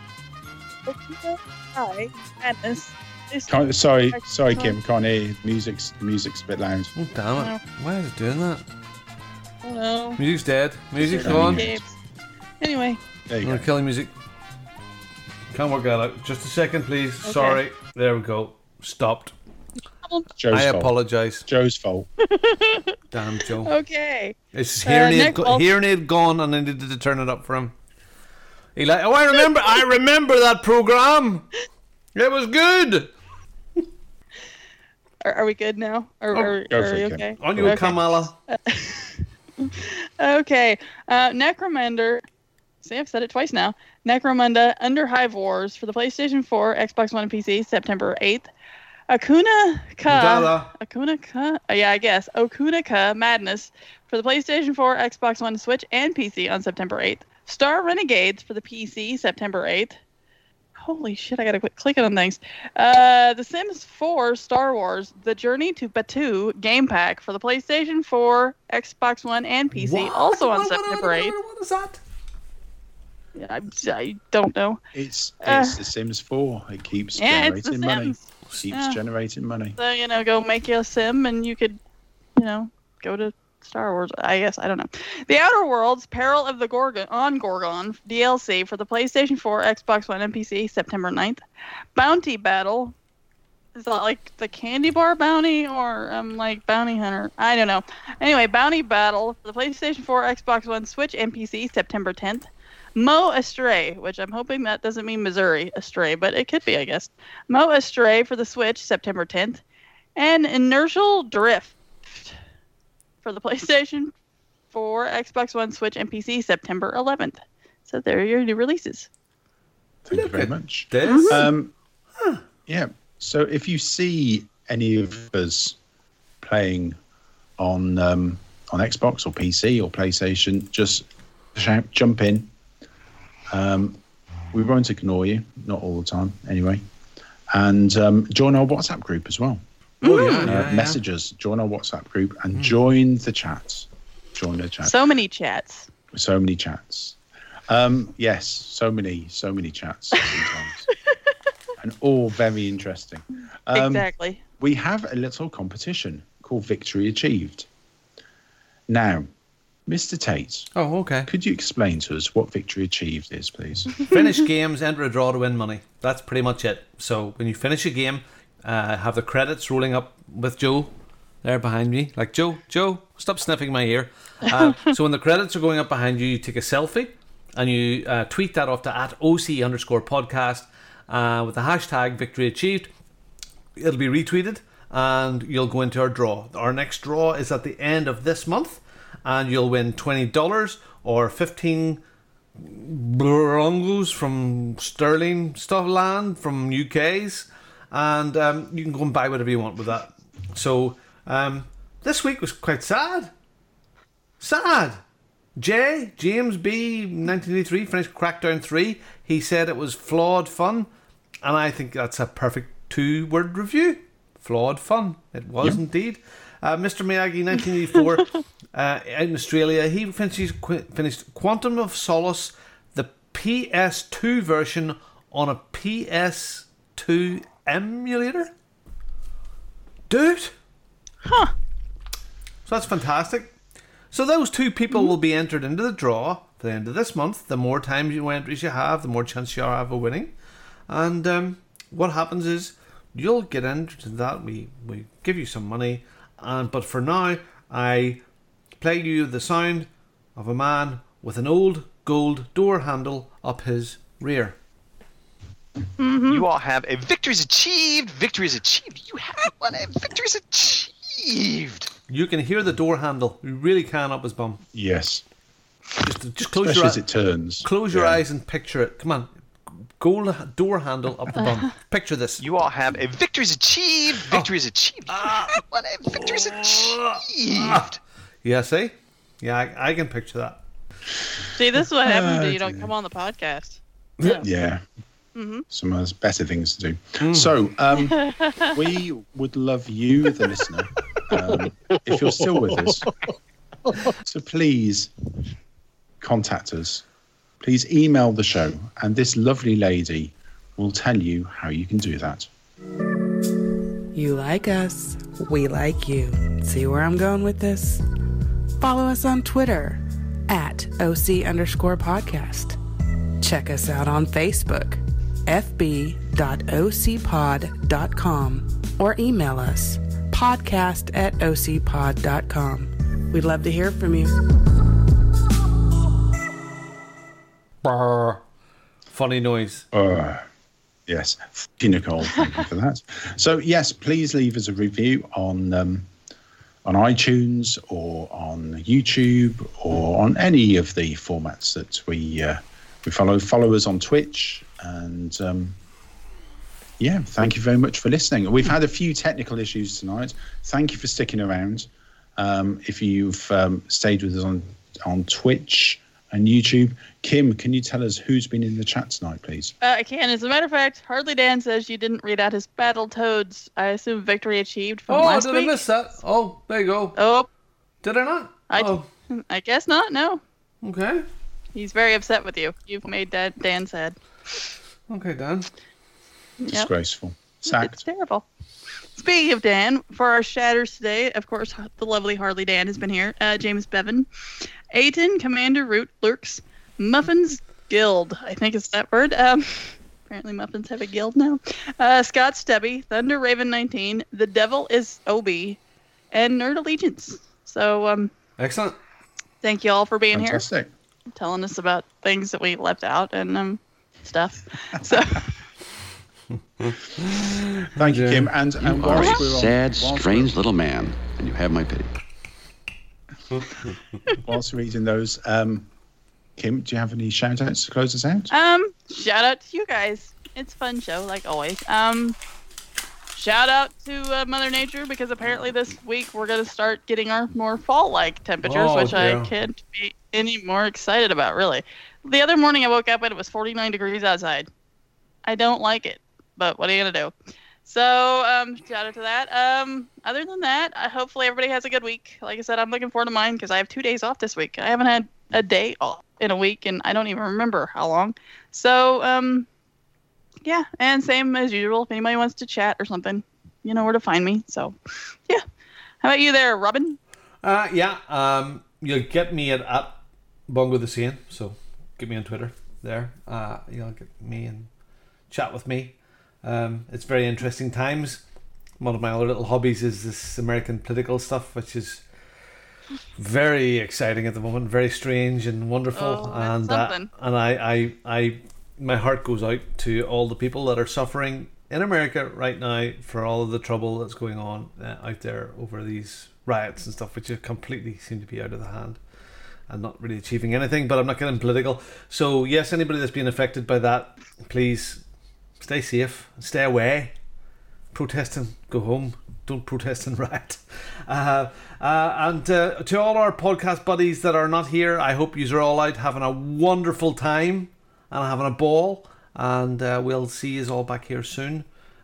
Hi, Madness. Can't, sorry, sorry, Kim. Can't hear you. Music's the music's a bit loud. Oh damn it! Why is it doing that? Oh no. Music's dead. Music's Certain gone. games. Anyway. There you I'm go. gonna kill the music. Can't work that out. Just a second, please. Sorry. There we go. Stopped. Joe's I fault. apologise. Joe's fault. Damn, Joe. Okay. It's Uh, hearing aid, next- go- hearing aid gone, and I needed to turn it up for him. He like, oh, I remember, I remember that program. It was good. Are, are we good now? Are, Oh, are, go are for we it, Kim. okay? On you, Okay. Kamala. Okay. Uh, Necromunda. See, I've said it twice now. Necromunda Under Hive Wars for the PlayStation four, Xbox One, and P C, September eighth. Akuna Ka. Madara. Akuna Ka. Oh, yeah, I guess. Okuna Ka Madness for the PlayStation four, Xbox One, Switch, and P C on September eighth. Star Renegades for the P C, September eighth. Holy shit, I gotta quit clicking on things. Uh, The Sims four Star Wars The Journey to Batuu game pack for the PlayStation four, Xbox One, and P C, What? also on What- what- September what- eighth. what- What is that? Yeah, I, I don't know. It's Uh, it's The Sims four. It keeps Yeah, it's The generating money. Sims. Keeps Yeah. generating money. So, you know, go make you a sim and you could, you know, go to Star Wars. I guess. I don't know. The Outer Worlds Peril of the Gorgon on Gorgon D L C for the PlayStation four, Xbox One, and P C, September ninth. Bounty Battle. Is that like the candy bar bounty or um like bounty hunter? I don't know. Anyway, Bounty Battle for the PlayStation four, Xbox One, Switch, and P C, September tenth. Mo Astray, which I'm hoping that doesn't mean Missouri Astray, but it could be, I guess. Mo Astray for the Switch, September tenth. And Inertial Drift for the PlayStation four, Xbox One, Switch, and P C, September eleventh. So there are your new releases. Thank you very much. This? Um, yeah. So if you see any of us playing on um, on Xbox or P C or PlayStation, just shout, jump in. Um, we won't ignore you, not all the time, anyway. And um, join our WhatsApp group as well. Oh, yeah, Uh, yeah, yeah. message us, join our WhatsApp group, and join the chat. Join the chat. So many chats. So many chats. Um, yes, so many, so many chats sometimes. And all very interesting. Um, Exactly. We have a little competition called Victory Achieved. Now, Mister Tate, Oh, okay. could you explain to us what Victory Achieved is, please? Finish games, enter a draw to win money. That's pretty much it. So when you finish a game, uh, have the credits rolling up with Joe there behind me. Like, Joe, Joe, stop sniffing my ear. Uh, so when the credits are going up behind you, you take a selfie and you uh, tweet that off to at OC underscore podcast uh, with the hashtag Victory Achieved. It'll be retweeted and you'll go into our draw. Our next draw is at the end of this month and you'll win twenty dollars or fifteen Brongos from Sterling Stuff Land from U K's, and um, you can go and buy whatever you want with that. So um, this week was quite sad. Sad. Jay, James B, nineteen eighty-three, finished Crackdown three. He said it was flawed fun, and I think that's a perfect two-word review. Flawed fun. It was Yep. indeed. Uh, Mister Miyagi, nineteen eighty-four, uh, out in Australia, he finished, qu- finished Quantum of Solace, the P S two version on a P S two emulator. Dude. Huh. So that's fantastic. So those two people will be entered into the draw for the end of this month. The more times you entries you have, the more chance you have of winning. And um, what happens is you'll get into that. We we give you some money, and but for now I play you the sound of a man with an old gold door handle up his rear. Mm-hmm. You all have a victory's achieved. Victory's achieved. You have one. A victory's achieved. You can hear the door handle. You really can up his bum. Yes. Just, just close Especially your as eyes. it turns. Close your Yeah. eyes and picture it. Come on. Gold door handle up the bum. Picture this. You all have a victory's achieved. Victory's achieved. You have one. A victory's achieved. Yeah, see? Yeah, I, I can picture that. See, this is what happens when you Oh, don't dear. come on the podcast. Yeah. Mm-hmm. Some of us better things to do. So, um, we would love you, the listener, um, if you're still with us, to please contact us. Please email the show, and this lovely lady will tell you how you can do that. You like us, we like you. See where I'm going with this? Follow us on Twitter at O C underscore podcast. Check us out on Facebook, f b dot o c pod dot com, or email us, podcast at o c pod dot com. We'd love to hear from you. Brr. Funny noise. Uh, yes. Thank you, Nicole. Thank you for that. So, yes, please leave us a review on um, on iTunes or on YouTube or on any of the formats that we uh, we follow. Follow us on Twitch. And, um, yeah, thank you very much for listening. We've had a few technical issues tonight. Thank you for sticking around. Um, if you've um, stayed with us on, on Twitch and YouTube. Kim, can you tell us who's been in the chat tonight, please? Uh, I can. As a matter of fact, Hardly Dan says you didn't read out his Battletoads. I assume victory achieved from Oh, last did week. I miss that? Oh, there you go. Oh, Did I not? I, Oh, I guess not. No, okay. he's very upset with you. You've made Dan, Dan sad. Okay, Dan. Yep. Disgraceful. It's Sacked. terrible. Speaking of Dan, for our shatters today, of course, the lovely Harley Dan has been here. Uh, James Bevan, Aiton, Commander Root Lurks, Muffins Guild, I think it's that word. Um, apparently Muffins have a guild now. Uh, Scott Stebby, Thunder Raven nineteen, The Devil is O B, and Nerd Allegiance. So, um, Excellent. thank you all for being Fantastic. here, telling us about things that we left out and um, stuff. So. Thank you, Kim. And, and You are a whilst we're on, sad, whilst strange little man, and you have my pity. we're, whilst we're reading those, um, Kim, do you have any shout outs to close us out? Um, shout out to you guys. It's a fun show, like always. Um, shout out to uh, Mother Nature, because apparently this week we're going to start getting our more fall-like temperatures, Oh, which yeah. I can't be any more excited about, really. The other morning I woke up and it was forty-nine degrees outside. I don't like it, but what are you going to do? So, um, shout out to that. Um, other than that, I, hopefully everybody has a good week. Like I said, I'm looking forward to mine because I have two days off this week. I haven't had a day off in a week, and I don't even remember how long. So, um, yeah, and same as usual. If anybody wants to chat or something, you know where to find me. So, yeah. How about you there, Robin? Uh, yeah, um, you'll get me at, at Bongo the Sane, so get me on Twitter there. Uh, you'll get me and chat with me. Um, it's very interesting times. One of my other little hobbies is this American political stuff, which is very exciting at the moment, very strange and wonderful. Oh, that's and uh, something. and I, I, I, my heart goes out to all the people that are suffering in America right now for all of the trouble that's going on uh, out there over these riots and stuff, which have completely seem to be out of the hand and not really achieving anything. But I'm not getting political. So yes, anybody that's been affected by that, please stay safe, stay away. Protest and go home. Don't protest and riot. Uh, uh, and uh, to all our podcast buddies that are not here, I hope yous are all out having a wonderful time and having a ball. And uh, we'll see yous all back here soon.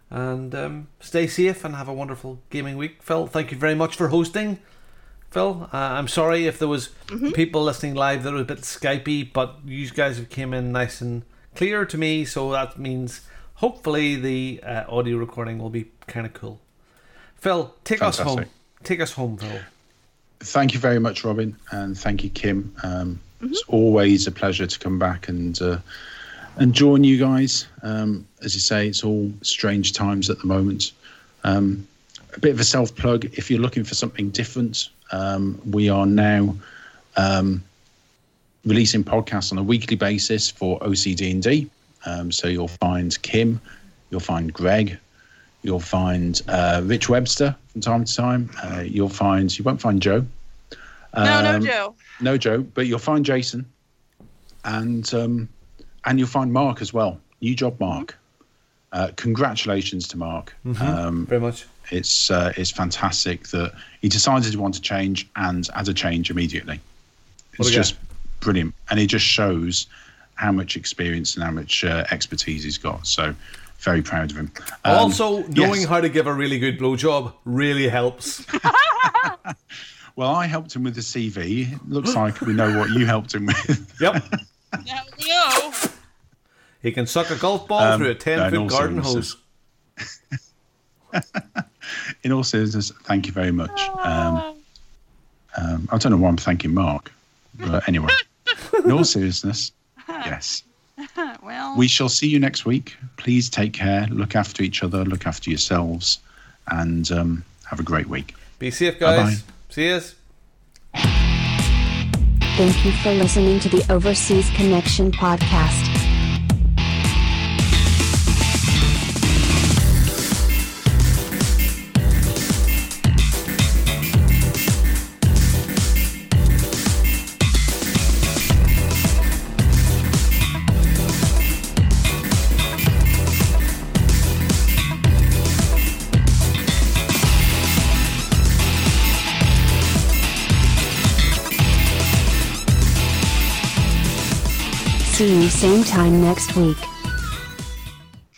And um, stay safe and have a wonderful gaming week. Phil, thank you very much for hosting. Phil, uh, I'm sorry if there was mm-hmm. people listening live that were a bit Skypey, but you guys have came in nice and clear to me, so that means hopefully the uh, audio recording will be kind of cool. Phil, take Fantastic. us home. Take us home, Phil. Thank you very much, Robin, and thank you, Kim. Um, mm-hmm. It's always a pleasure to come back and uh, and join you guys. Um, as you say, it's all strange times at the moment. Um, a bit of a self-plug, if you're looking for something different, um, we are now um, releasing podcasts on a weekly basis for O C D and D. Um, so you'll find Kim, you'll find Greg, you'll find uh, Rich Webster from time to time. Uh, you'll find, you won't find Joe. Um, no, no Joe. No Joe, but you'll find Jason. And um, and you'll find Mark as well. New job, Mark. Uh, congratulations to Mark. Mm-hmm. Um, Very much. It's uh, it's fantastic that he decided to want to change and had a change immediately. It's just brilliant. And it just shows how much experience and how much uh, expertise he's got. So very proud of him. Um, also, knowing yes. how to give a really good blowjob really helps. Well, I helped him with the C V. It looks like we know what you helped him with. Yep. Now we know. He can suck a golf ball um, through a ten-foot no, garden hose. In all seriousness, thank you very much. Um, um, I don't know why I'm thanking Mark, but anyway, in all seriousness, yes. Well, we shall see you next week. Please take care, look after each other, look after yourselves, and um, have a great week. Be safe, guys. Bye-bye. See yous. Thank you for listening to the Overseas Connection podcast. See you same time next week.